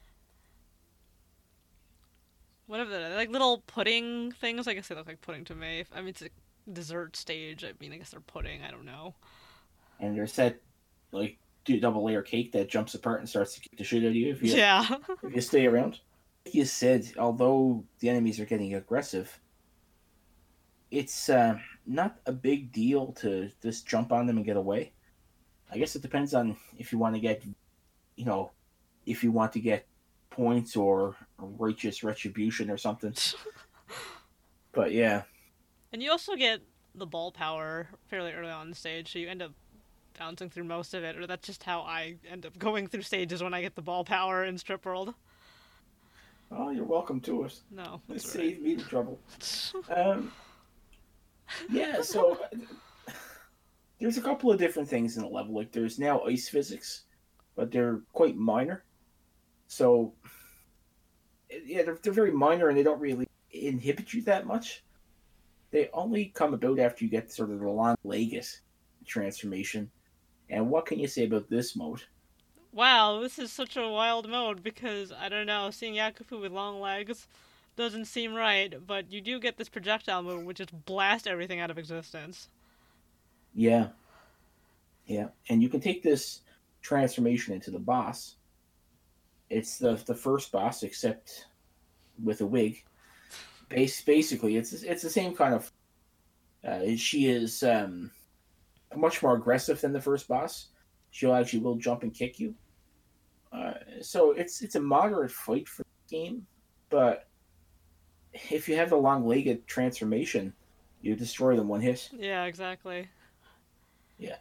B: Whatever they're like little pudding things. I guess they look like pudding to me. I mean, it's a dessert stage. I mean, I guess they're pudding. I don't know.
A: And there's that like double layer cake that jumps apart and starts to kick the shit out of you
B: Yeah.
A: if you stay around. Like you said, although the enemies are getting aggressive, it's not a big deal to just jump on them and get away. I guess it depends on if you want to get, you know, if you want to get points or righteous retribution or something. But yeah,
B: And you also get the ball power fairly early on in the stage, so you end up bouncing through most of it, or that's just how I end up going through stages when I get the ball power in Strip World.
A: oh, you're welcome to it.
B: No,
A: This
B: that's alright.
A: saved me the trouble. Um, yeah, so there's a couple of different things in the level. Like there's now ice physics, but they're quite minor. So yeah, they're very minor and they don't really inhibit you that much. They only come about after you get sort of the long legged transformation. And what can you say about this mode?
B: Wow, this is such a wild mode because, I don't know, seeing Yakufu with long legs doesn't seem right, but you do get this projectile move which just blasts everything out of existence.
A: Yeah, yeah, and you can take this transformation into the boss. It's the first boss, except with a wig. Basically, it's the same kind of. She is much more aggressive than the first boss. She'll actually will jump and kick you. So it's a moderate fight for the game, but if you have the long legged transformation, you destroy them one hit.
B: Yeah, exactly.
A: Yeah.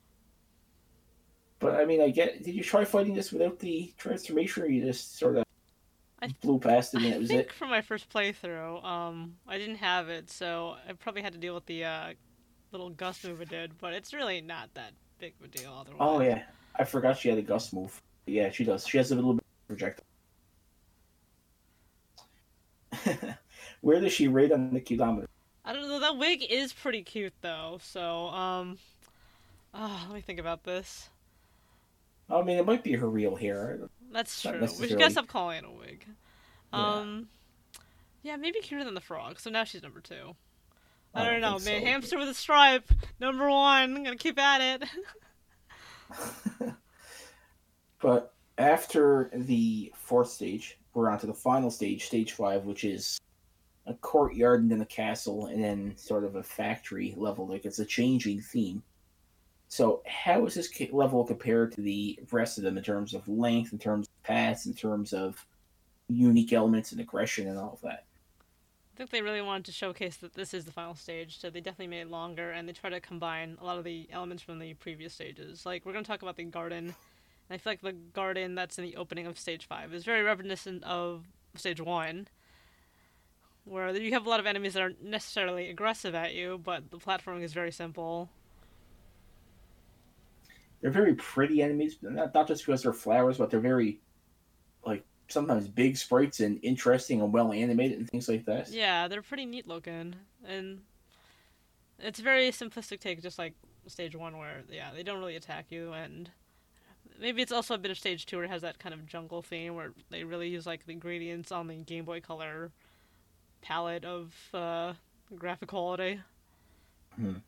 A: But I mean, I get. Did you try fighting this without the transformation, or you just sort of
B: I
A: blew past it and
B: I
A: that was
B: think
A: it?
B: for my first playthrough, I didn't have it, so I probably had to deal with the little gust move it did, but it's really not that big of a deal
A: Oh
B: otherwise.
A: yeah, I forgot she had a gust move. Yeah, she does. She has a little bit of projectile. Where does she rate on the kilometer?
B: I don't know, that wig is pretty cute though, so let me think about this.
A: I mean, it might be her real hair.
B: That's
A: It's not
B: true. We should gotta
A: necessarily.
B: stop calling it a wig.
A: Yeah.
B: Um yeah, maybe cuter than the frog, so now she's number two. I
A: I
B: don't
A: don't
B: know,
A: think
B: man.
A: so.
B: Hamster with a stripe, number one. I'm gonna keep at it.
A: But after the fourth stage, we're on to the final stage, stage five, which is a courtyard and then a castle and then sort of a factory level. Like it's a changing theme. So how is this level compared to the rest of them in terms of length, in terms of paths, in terms of unique elements and aggression and all of that?
B: I think they really wanted to showcase that this is the final stage, so they definitely made it longer, and they try to combine a lot of the elements from the previous stages. Like, we're going to talk about the garden, and I feel like the garden that's in the opening of stage 5 is very reminiscent of stage 1, where you have a lot of enemies that aren't necessarily aggressive at you, but the platforming is very simple.
A: they're very pretty enemies. Not just because they're flowers, but they're very like sometimes big sprites and interesting and well animated and things like that.
B: Yeah, they're pretty neat looking, and it's a very simplistic take, just like stage one, where yeah, they don't really attack you, and maybe it's also a bit of stage two where it has that kind of jungle theme where they really use like the ingredients on the Game Boy Color palette of graphic quality.
A: Hmm.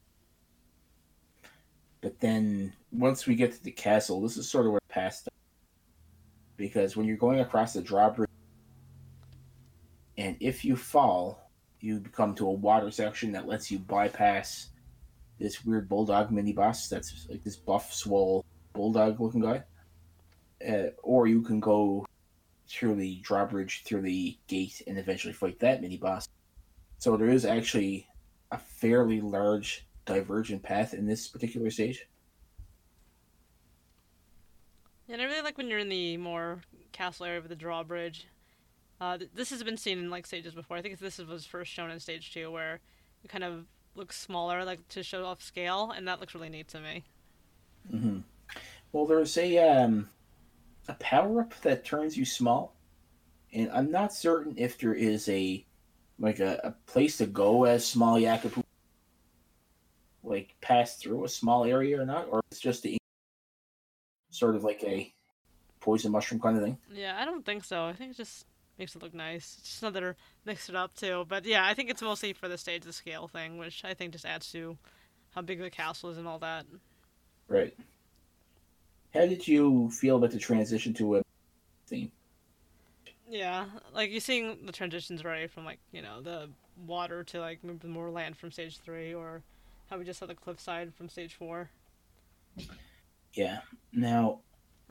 A: But then once we get to the castle, this is sort of where past because when you're going across the drawbridge, and if you fall, you come to a water section that lets you bypass this weird bulldog mini boss that's like this buff, swole bulldog looking guy. Or you can go through the drawbridge through the gate and eventually fight that mini boss. So there is actually a fairly large divergent path in this particular stage.
B: And I really like when you're in the more castle area with the drawbridge. This has been seen in like stages before. I think this was first shown in stage two, where it kind of looks smaller, like to show off scale, and that looks really neat to me.
A: Mm-hmm. Well, there's a power up that turns you small, and I'm not certain if there is a place to go as small Yakupu, like pass through a small area or not, or it's just the sort of like a poison mushroom kind of thing.
B: Yeah, I don't think so. I think it just makes it look nice. It's just another mix it up too. But yeah, I think it's mostly for the stage the scale thing, which I think just adds to how big the castle is and all that.
A: Right. How did you feel about the transition to a theme?
B: Yeah, like you're seeing the transitions right from like the water to like maybe more land from stage three, or how we just saw the cliffside from stage four.
A: Yeah. Now,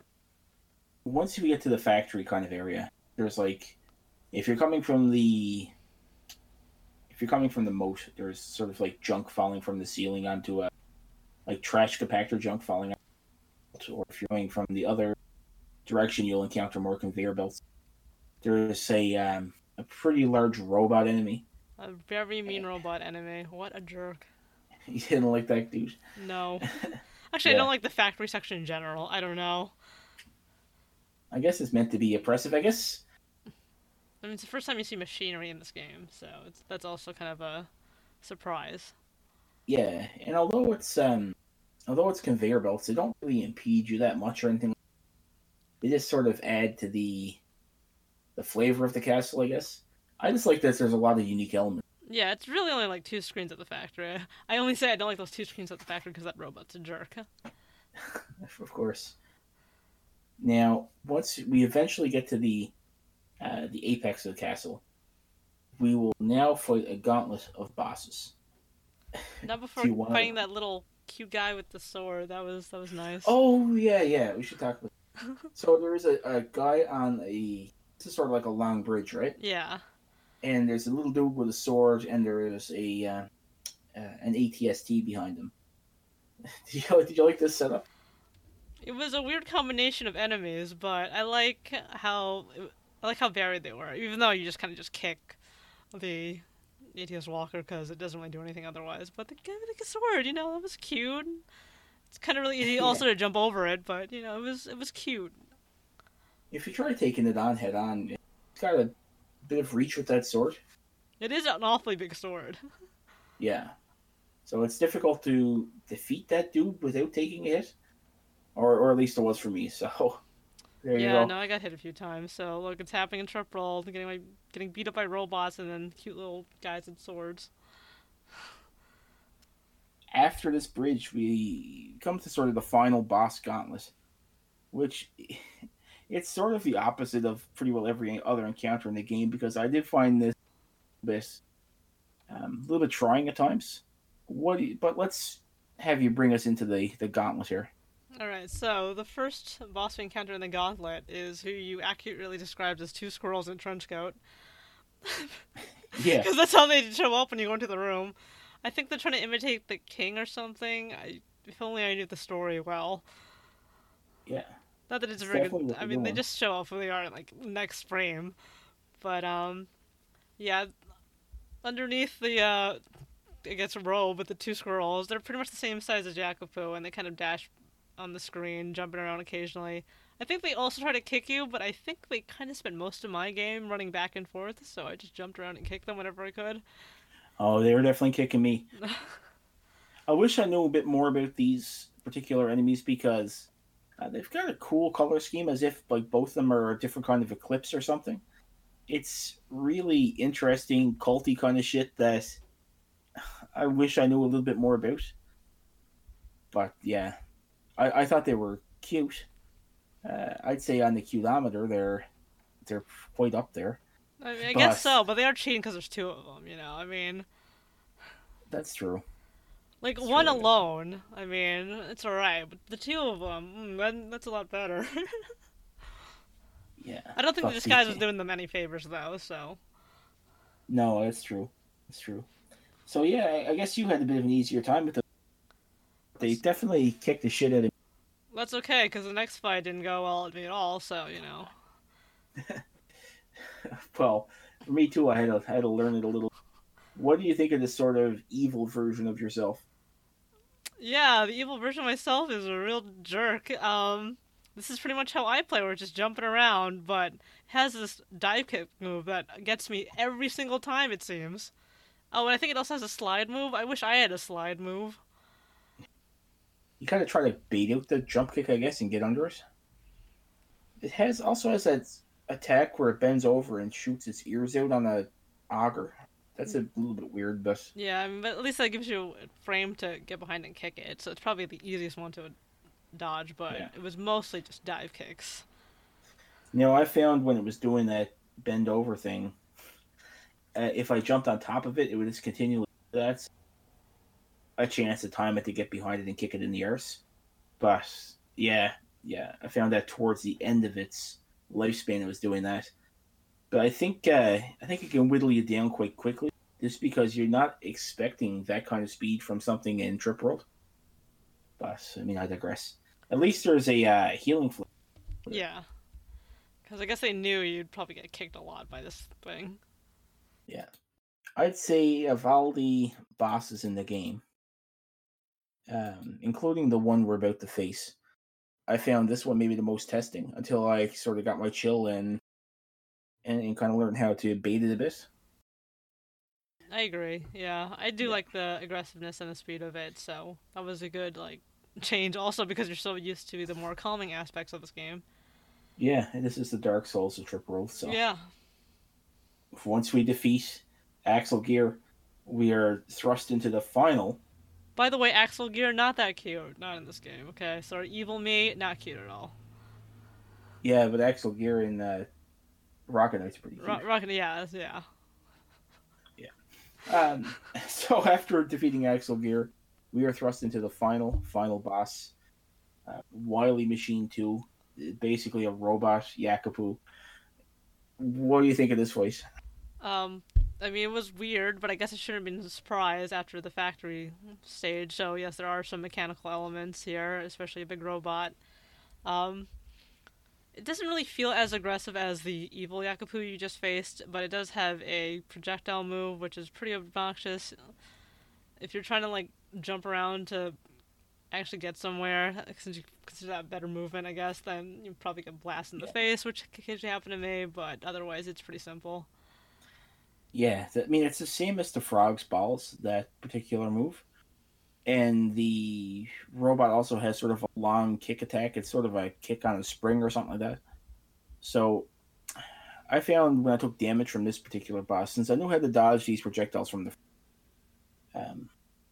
A: once you get to the factory kind of area, there's like if you're coming from the if you're coming from the moat, there's sort of like junk falling from the ceiling onto a like trash compactor junk falling out, or if you're going from the other direction, you'll encounter more conveyor belts. There's a pretty large robot enemy.
B: A very mean robot enemy. What a jerk.
A: You didn't like that dude.
B: No. Actually, I don't
A: Yeah,
B: like the factory section in general. I don't know.
A: I guess it's meant to be oppressive. I guess.
B: I mean, it's the first time you see machinery in this game, so that's also kind of a surprise.
A: Yeah, and although it's conveyor belts, they don't really impede you that much or anything. They just sort of add to the flavor of the castle, I guess. I just like that there's a lot of unique elements.
B: Yeah, it's really only like two screens at the factory. I only say I don't like those two screens at the factory because that robot's a jerk.
A: Of course. Now, once we eventually get to the apex of the castle, we will now fight a gauntlet of bosses.
B: Not before
A: Do you want
B: fighting
A: to?
B: that little cute guy with the sword. That was nice.
A: Oh yeah, yeah. We should talk about. So there is a guy on a. This is sort of like a long bridge, right?
B: Yeah.
A: And there's a little dude with a sword, and there is a an ATST behind him. Did you like this setup?
B: It was a weird combination of enemies, but I like how varied they were. Even though you just kind of just kick the ATS Walker because it doesn't really do anything otherwise. But the guy with the sword, that was cute. It's kind of really easy
A: Yeah.
B: also to jump over it, but it was cute.
A: If you try taking it on head on, it's got a bit of reach with that sword.
B: It is an awfully big sword.
A: Yeah. So it's difficult to defeat that dude without taking a hit, or at least it was for me. So there you
B: Yeah,
A: go.
B: no, I got hit a few times. So look, it's happening in Trip Roll, getting beat up by robots, and then cute little guys with swords.
A: After this bridge, we come to sort of the final boss gauntlet, which it's sort of the opposite of pretty well every other encounter in the game because I did find this bit a little bit trying at times. But let's have you bring us into the gauntlet here.
B: Alright, so the first boss we encounter in the gauntlet is who you accurately described as two squirrels in a trench coat.
A: Yeah,
B: Because that's how they show up when you go into the room. I think they're trying to imitate the king or something. If only I knew the story well.
A: yeah,
B: Not that it's a
A: it's
B: very good.
A: definitely what
B: I
A: they're
B: mean, they
A: doing.
B: just show off who they are in like next frame. But yeah. Underneath the I guess robe with the two squirrels, they're pretty much the same size as Jacopo, and they kind of dash on the screen, jumping around occasionally. I think they also try to kick you, but I think they kind of spent most of my game running back and forth, so I just jumped around and kicked them whenever I could.
A: Oh, they were definitely kicking me. I wish I knew a bit more about these particular enemies because they've got a cool color scheme, as if like both of them are a different kind of eclipse or something. It's really interesting, culty kind of shit that I wish I knew a little bit more about. But yeah, I thought they were cute. I'd say on the cutometer they're quite up there.
B: I mean, I guess
A: But
B: so, but they are cheating because there's two of them, you know? I mean,
A: that's true.
B: like,
A: That's
B: one
A: true. I guess.
B: alone, I mean, it's alright, but the two of them, that's a lot better.
A: Yeah.
B: I don't think the
A: But the
B: disguise was doing them any favors, though, so.
A: no, that's true. That's true. So yeah, I guess you had a bit of an easier time with them. They
B: That's,
A: definitely kicked the shit out of
B: that's okay, because the next fight didn't go well at me at all, so, you know.
A: me. Well, for me too, I had to learn it a little. What do you think of this sort of evil version of yourself?
B: Yeah, the evil version of myself is a real jerk. This is pretty much how I play, where it's just jumping around, but it has this dive kick move that gets me every single time, it seems. Oh, and I think it also has a slide move. I wish I had a slide move.
A: You kind of try to bait out the jump kick, I guess, and get under it. It has that attack where it bends over and shoots its ears out on a auger. That's a little bit weird, but
B: Yeah, I mean, but at least that gives you a frame to get behind and kick it, so it's probably the easiest one to dodge, but
A: yeah.
B: it was mostly just dive kicks.
A: I found when it was doing that bend over thing, if I jumped on top of it, it would just continually. That's a chance to time it to get behind it and kick it in the arse. But yeah, yeah, I found that towards the end of its lifespan, it was doing that. But I think it can whittle you down quite quickly, just because you're not expecting that kind of speed from something in Trip World. But I mean, I digress. At least there's a healing flip.
B: Yeah, because I guess they knew you'd probably get kicked a lot by this thing.
A: Yeah, I'd say of all the bosses in the game, including the one we're about to face, I found this one maybe the most testing until I sort of got my chill and kind of learned how to bait it a bit.
B: I agree. Yeah, I do
A: Yeah,
B: like the aggressiveness and the speed of it. So that was a good like change. Also because you're so used to the more calming aspects of this game.
A: yeah. And this is the Dark Souls of Trip World. So
B: Yeah.
A: once we defeat Axel Gear, we are thrust into the final.
B: By the way, Axel Gear not that cute. Not in this game. Okay, so evil me not cute at all.
A: Yeah, but Axel Gear in Rocket Knight's pretty cute.
B: Rocket. Yeah. Yeah.
A: Yeah. So after defeating Axel Gear, we are thrust into the final boss, Wily Machine 2, basically a robot Yakupu. What do you think of this voice?
B: Um. I mean, it was weird, but I guess it shouldn't have been a surprise after the factory stage. So yes, there are some mechanical elements here, especially a big robot. Um, it doesn't really feel as aggressive as the evil Yakupu you just faced, but it does have a projectile move, which is pretty obnoxious. If you're trying to like jump around to actually get somewhere, since you consider that better movement, I guess, then you probably get blasted in the
A: Yeah.
B: face, which occasionally happen to me. But otherwise, it's pretty simple.
A: Yeah, I mean it's the same as the frog's balls, that particular move. And the robot also has sort of a long kick attack. It's sort of a kick on a spring or something like that. So I found when I took damage from this particular boss, since I knew how to dodge these projectiles from the, um,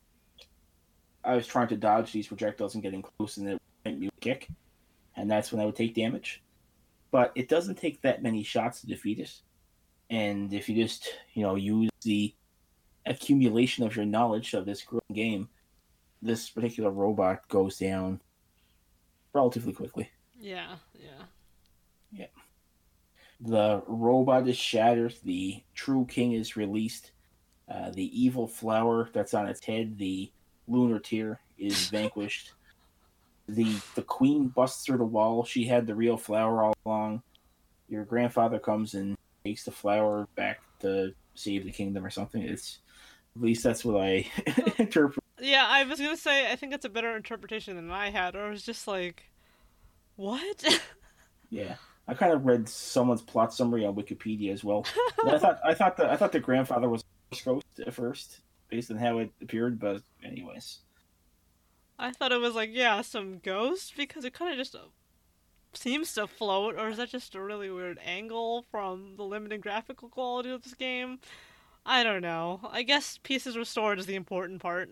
A: I was trying to dodge these projectiles and getting close, and it went mute kick, and that's when I would take damage. But it doesn't take that many shots to defeat it, and if you just use the accumulation of your knowledge of this growing game, this particular robot goes down relatively quickly.
B: Yeah, yeah.
A: Yeah. The robot is shattered. The true king is released. The evil flower that's on its head, the lunar tear, is vanquished. The queen busts through the wall. She had the real flower all along. Your grandfather comes and takes the flower back to save the kingdom or something. It's at least that's what I
B: Well,
A: interpret.
B: Yeah, I was gonna say I think that's a better interpretation than I had, or I was just like, what?
A: Yeah, I kind of read someone's plot summary on Wikipedia as well, and I thought the grandfather was a ghost at first, based on how it appeared. But anyways,
B: I thought it was like, yeah, some ghost because it kind of just seems to float, or is that just a really weird angle from the limited graphical quality of this game? I don't know. I guess pieces restored is the important part.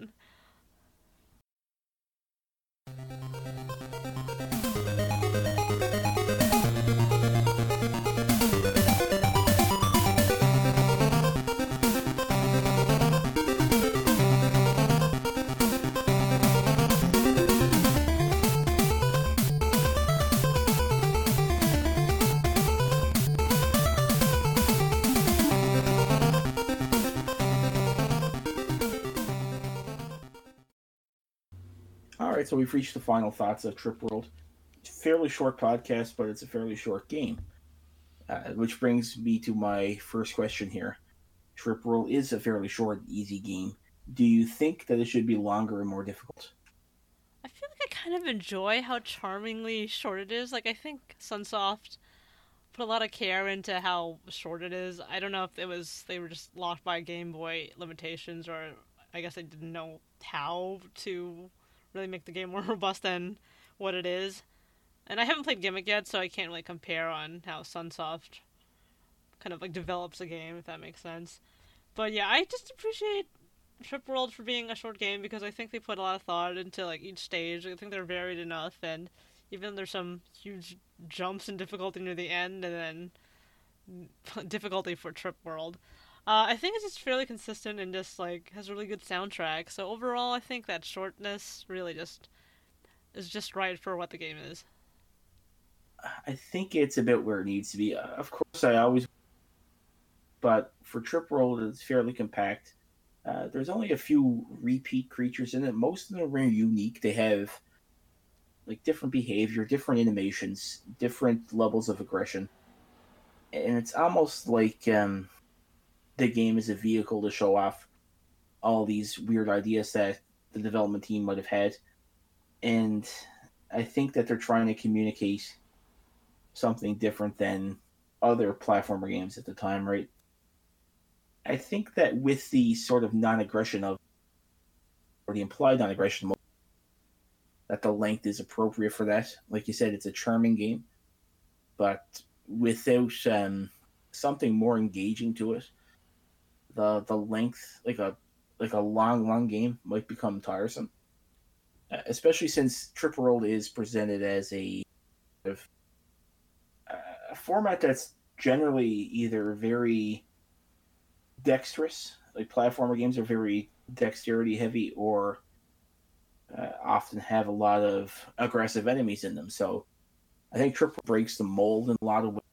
A: all right, so we've reached the final thoughts of Trip World. Fairly short podcast, but it's a fairly short game. Which brings me to my first question here. Trip World is a fairly short, easy game. Do you think that it should be longer and more difficult?
B: I feel like I kind of enjoy how charmingly short it is. Like, I think Sunsoft put a lot of care into how short it is. I don't know if it was they were just locked by Game Boy limitations, or I guess they didn't know how to really make the game more robust than what it is. And I haven't played Gimmick yet, so I can't really compare on how Sunsoft kind of like develops a game, if that makes sense. But yeah, I just appreciate Trip World for being a short game because I think they put a lot of thought into like each stage. I think they're varied enough, and even there's some huge jumps in difficulty near the end, and then difficulty for Trip World. I think it's just fairly consistent and just like has a really good soundtrack. So overall, I think that shortness really just is just right for what the game is.
A: I think it's about where it needs to be. Of course, I always, but for Trip World, it's fairly compact. There's only a few repeat creatures in it. Most of them are very unique. They have like different behavior, different animations, different levels of aggression, and it's almost like the game is a vehicle to show off all these weird ideas that the development team might have had. And I think that they're trying to communicate something different than other platformer games at the time, right? I think that with the sort of non-aggression of, or the implied non-aggression, that the length is appropriate for that. Like you said, it's a charming game, but without something more engaging to it, the length, like a long game, might become tiresome. Especially since Trip World is presented as a format that's generally either very dexterous, like platformer games are very dexterity heavy, or often have a lot of aggressive enemies in them. So I think Triple breaks the mold in a lot of ways.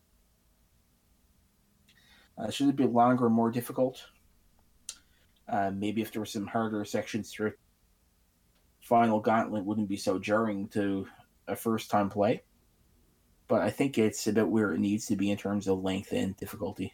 A: Should it be longer or more difficult? Maybe if there were some harder sections through Final Gauntlet wouldn't be so jarring to a first time play. But I think it's about where it needs to be in terms of length and difficulty.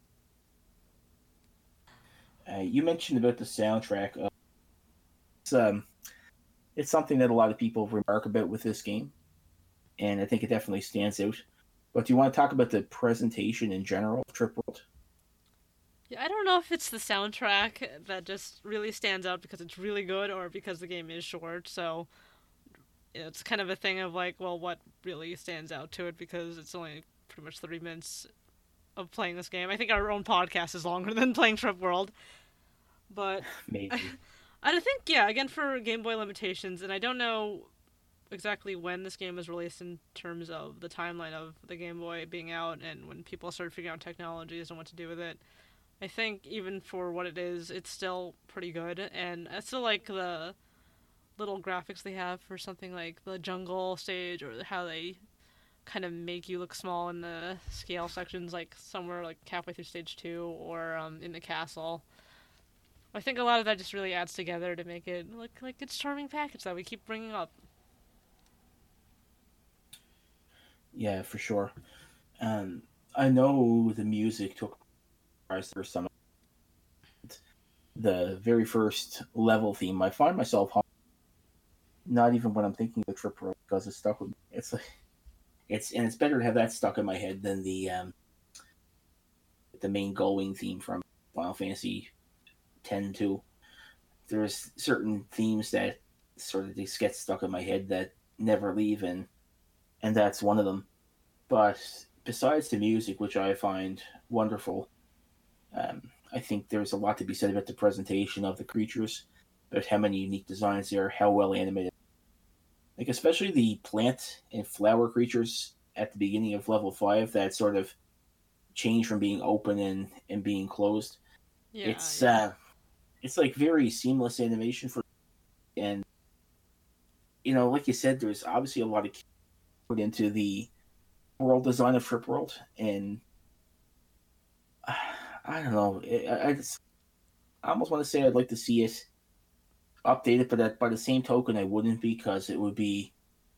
A: You mentioned about the soundtrack. It's, um, it's something that a lot of people remark about with this game, and I think it definitely stands out. But do you want to talk about the presentation in general of Trip World?
B: Yeah, I don't know if it's the soundtrack that just really stands out because it's really good or because the game is short. So it's kind of a thing of like, well, what really stands out to it because it's only pretty much 3 minutes of playing this game. I think our own podcast is longer than playing Trip World, but
A: Maybe.
B: I think yeah, again for Game Boy limitations, and I don't know exactly when this game was released in terms of the timeline of the Game Boy being out and when people started figuring out technologies and what to do with it. I think even for what it is, it's still pretty good, and I still like the little graphics they have for something like the jungle stage or how they kind of make you look small in the scale sections, like somewhere like halfway through stage two or in the castle. I think a lot of that just really adds together to make it look like it's charming package that we keep bringing up.
A: Yeah, for sure. I know the music took price for some, the very first level theme, I find myself not even when I'm thinking of Trip World because it's stuck with me. It's like it's better to have that stuck in my head than the main going theme from Final Fantasy X-2. There's certain themes that sort of just get stuck in my head that never leave, and that's one of them. But besides the music, which I find wonderful, I think there's a lot to be said about the presentation of the creatures, about how many unique designs there are, how well animated. Like especially the plant and flower creatures at the beginning of level 5 that sort of change from being open and being closed.
B: Yeah,
A: It's like very seamless animation for, and like you said, there's obviously a lot of put into the world design of Trip World, and I don't know. I almost want to say I'd like to see it updated, but by the same token, I wouldn't, because it would be,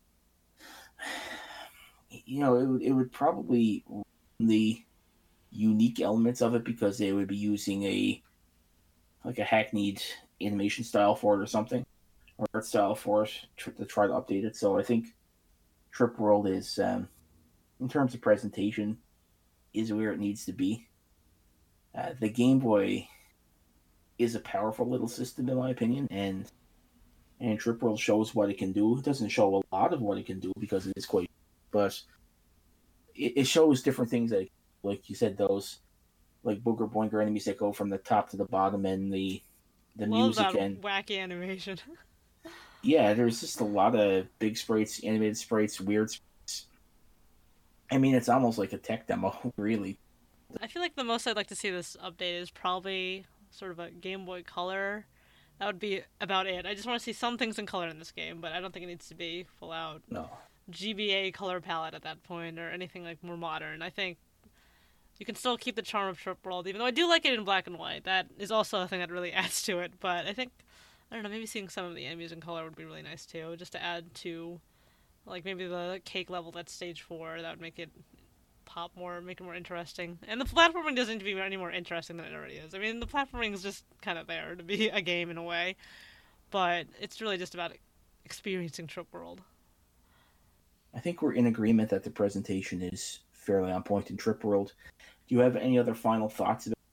A: it would probably ruin the unique elements of it, because they would be using a hackneyed animation style for it or something, or art style for it to try to update it. So I think Trip World is, in terms of presentation, is where it needs to be. The Game Boy is a powerful little system, in my opinion, and Trip World shows what it can do. It doesn't show a lot of what it can do because it is quite, but it shows different things that, like you said, those like booger boinker enemies that go from the top to the bottom, and the music and
B: wacky animation.
A: Yeah, there's just a lot of big sprites, animated sprites, weird sprites. I mean, it's almost like a tech demo, really.
B: I feel like the most I'd like to see this update is probably sort of a Game Boy Color. That would be about it. I just want to see some things in color in this game, but I don't think it needs to be full out
A: No.
B: GBA color palette at that point, or anything like more modern. I think you can still keep the charm of Trip World, even though I do like it in black and white. That is also a thing that really adds to it. But I think, I don't know, maybe seeing some of the enemies in color would be really nice too, just to add to, like, maybe the cake level that's stage 4. That would make it pop more, make it more interesting. And the platforming doesn't need to be any more interesting than it already is. I mean, the platforming is just kind of there to be a game in a way, but it's really just about experiencing Trip World.
A: I think we're in agreement that the presentation is fairly on point in Trip World. Do you have any other final thoughts about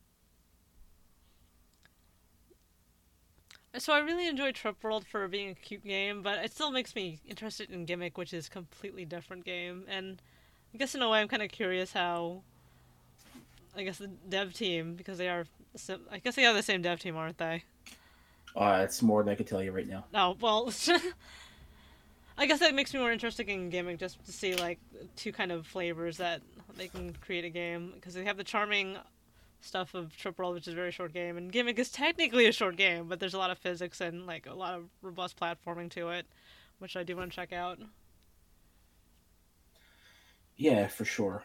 B: So I really enjoy Trip World for being a cute game, but it still makes me interested in Gimmick, which is a completely different game. And I guess in a way I'm kind of curious how, I guess, the dev team, because I guess they are the same dev team, aren't they?
A: It's more than I can tell you right now.
B: Oh, well, I guess that makes me more interested in Gimmick, just to see, like, two kind of flavors that they can create a game, because they have the charming stuff of Trip World, which is a very short game, and Gimmick is technically a short game, but there's a lot of physics and, like, a lot of robust platforming to it, which I do want to check out.
A: Yeah, for sure.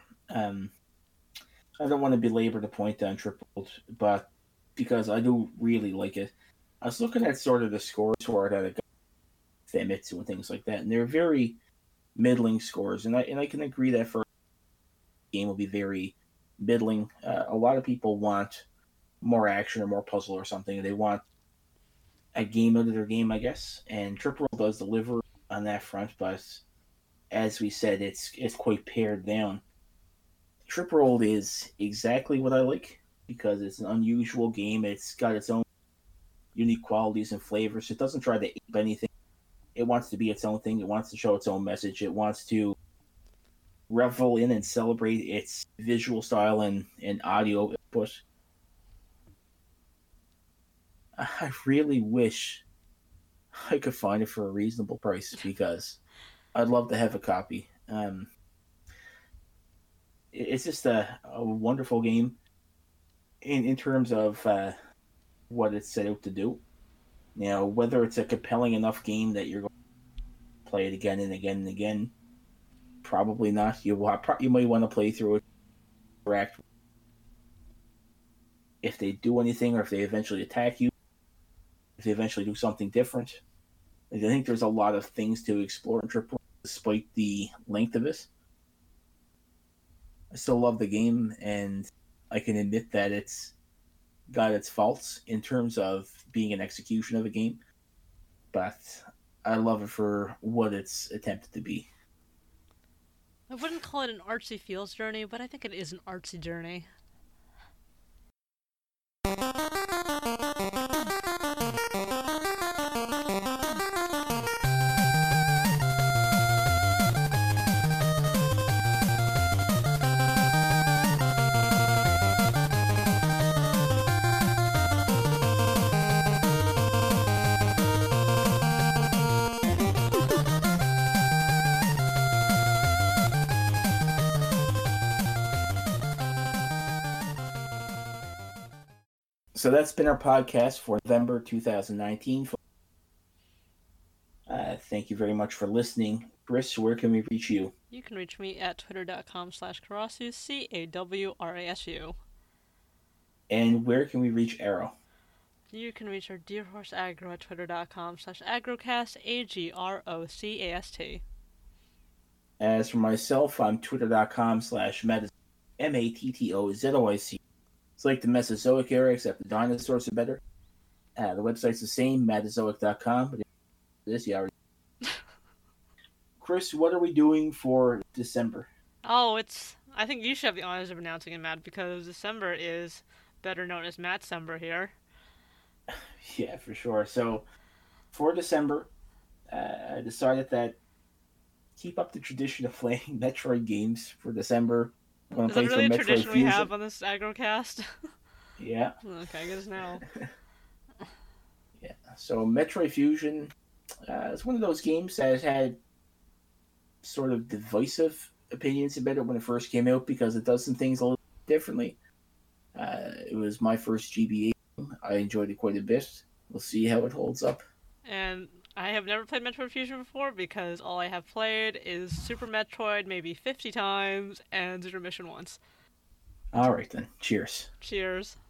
A: I don't want to belabor the point on Trip World, but because I do really like it, I was looking at sort of the scores for it at Famitsu and things like that, and they're very middling scores, and I can agree that for a game will be very middling. A lot of people want more action or more puzzle or something. They want a game out of their game, I guess, and Trip World does deliver on that front, but as we said, it's quite pared down. Trip World is exactly what I like, because it's an unusual game. It's got its own unique qualities and flavors. It doesn't try to ape anything. It wants to be its own thing. It wants to show its own message. It wants to revel in and celebrate its visual style and audio output. I really wish I could find it for a reasonable price, because I'd love to have a copy. It's just a wonderful game in terms of what it's set out to do. Whether it's a compelling enough game that you're going to play it again and again and again, probably not. You might want to play through it, interact. If they do anything, or if they eventually attack you, if they eventually do something different. I think there's a lot of things to explore in Trip World, despite the length of it. I still love the game, and I can admit that it's got its faults in terms of being an execution of a game, but I love it for what it's attempted to be.
B: I wouldn't call it an artsy feels journey, but I think it is an artsy journey.
A: So that's been our podcast for November 2019. Thank you very much for listening. Chris, where can we reach you?
B: You can reach me at twitter.com/Karasu, CAWRASU.
A: And where can we reach Arrow?
B: You can reach our Deer Horse Aggro at twitter.com/agrocast, AGROCAST.
A: As for myself, I'm twitter.com/Mattozoic, MATTOZOIC. It's like the Mesozoic era, except the dinosaurs are better. The website's the same, Mattozoic.com. But this, you already. Chris, what are we doing for December?
B: Oh, I think you should have the honors of announcing it, Matt, because December is better known as Mattcember here.
A: Yeah, for sure. So, for December, I decided that keep up the tradition of playing Metroid games for December.
B: Is that really a tradition we have on this agrocast?
A: Yeah.
B: Okay, I guess now.
A: Yeah. So Metroid Fusion is one of those games that has had sort of divisive opinions about it when it first came out because it does some things a little differently. It was my first GBA game. I enjoyed it quite a bit. We'll see how it holds up.
B: And I have never played Metroid Fusion before because all I have played is Super Metroid maybe 50 times and Zero Mission once.
A: All right then. Cheers.
B: Cheers.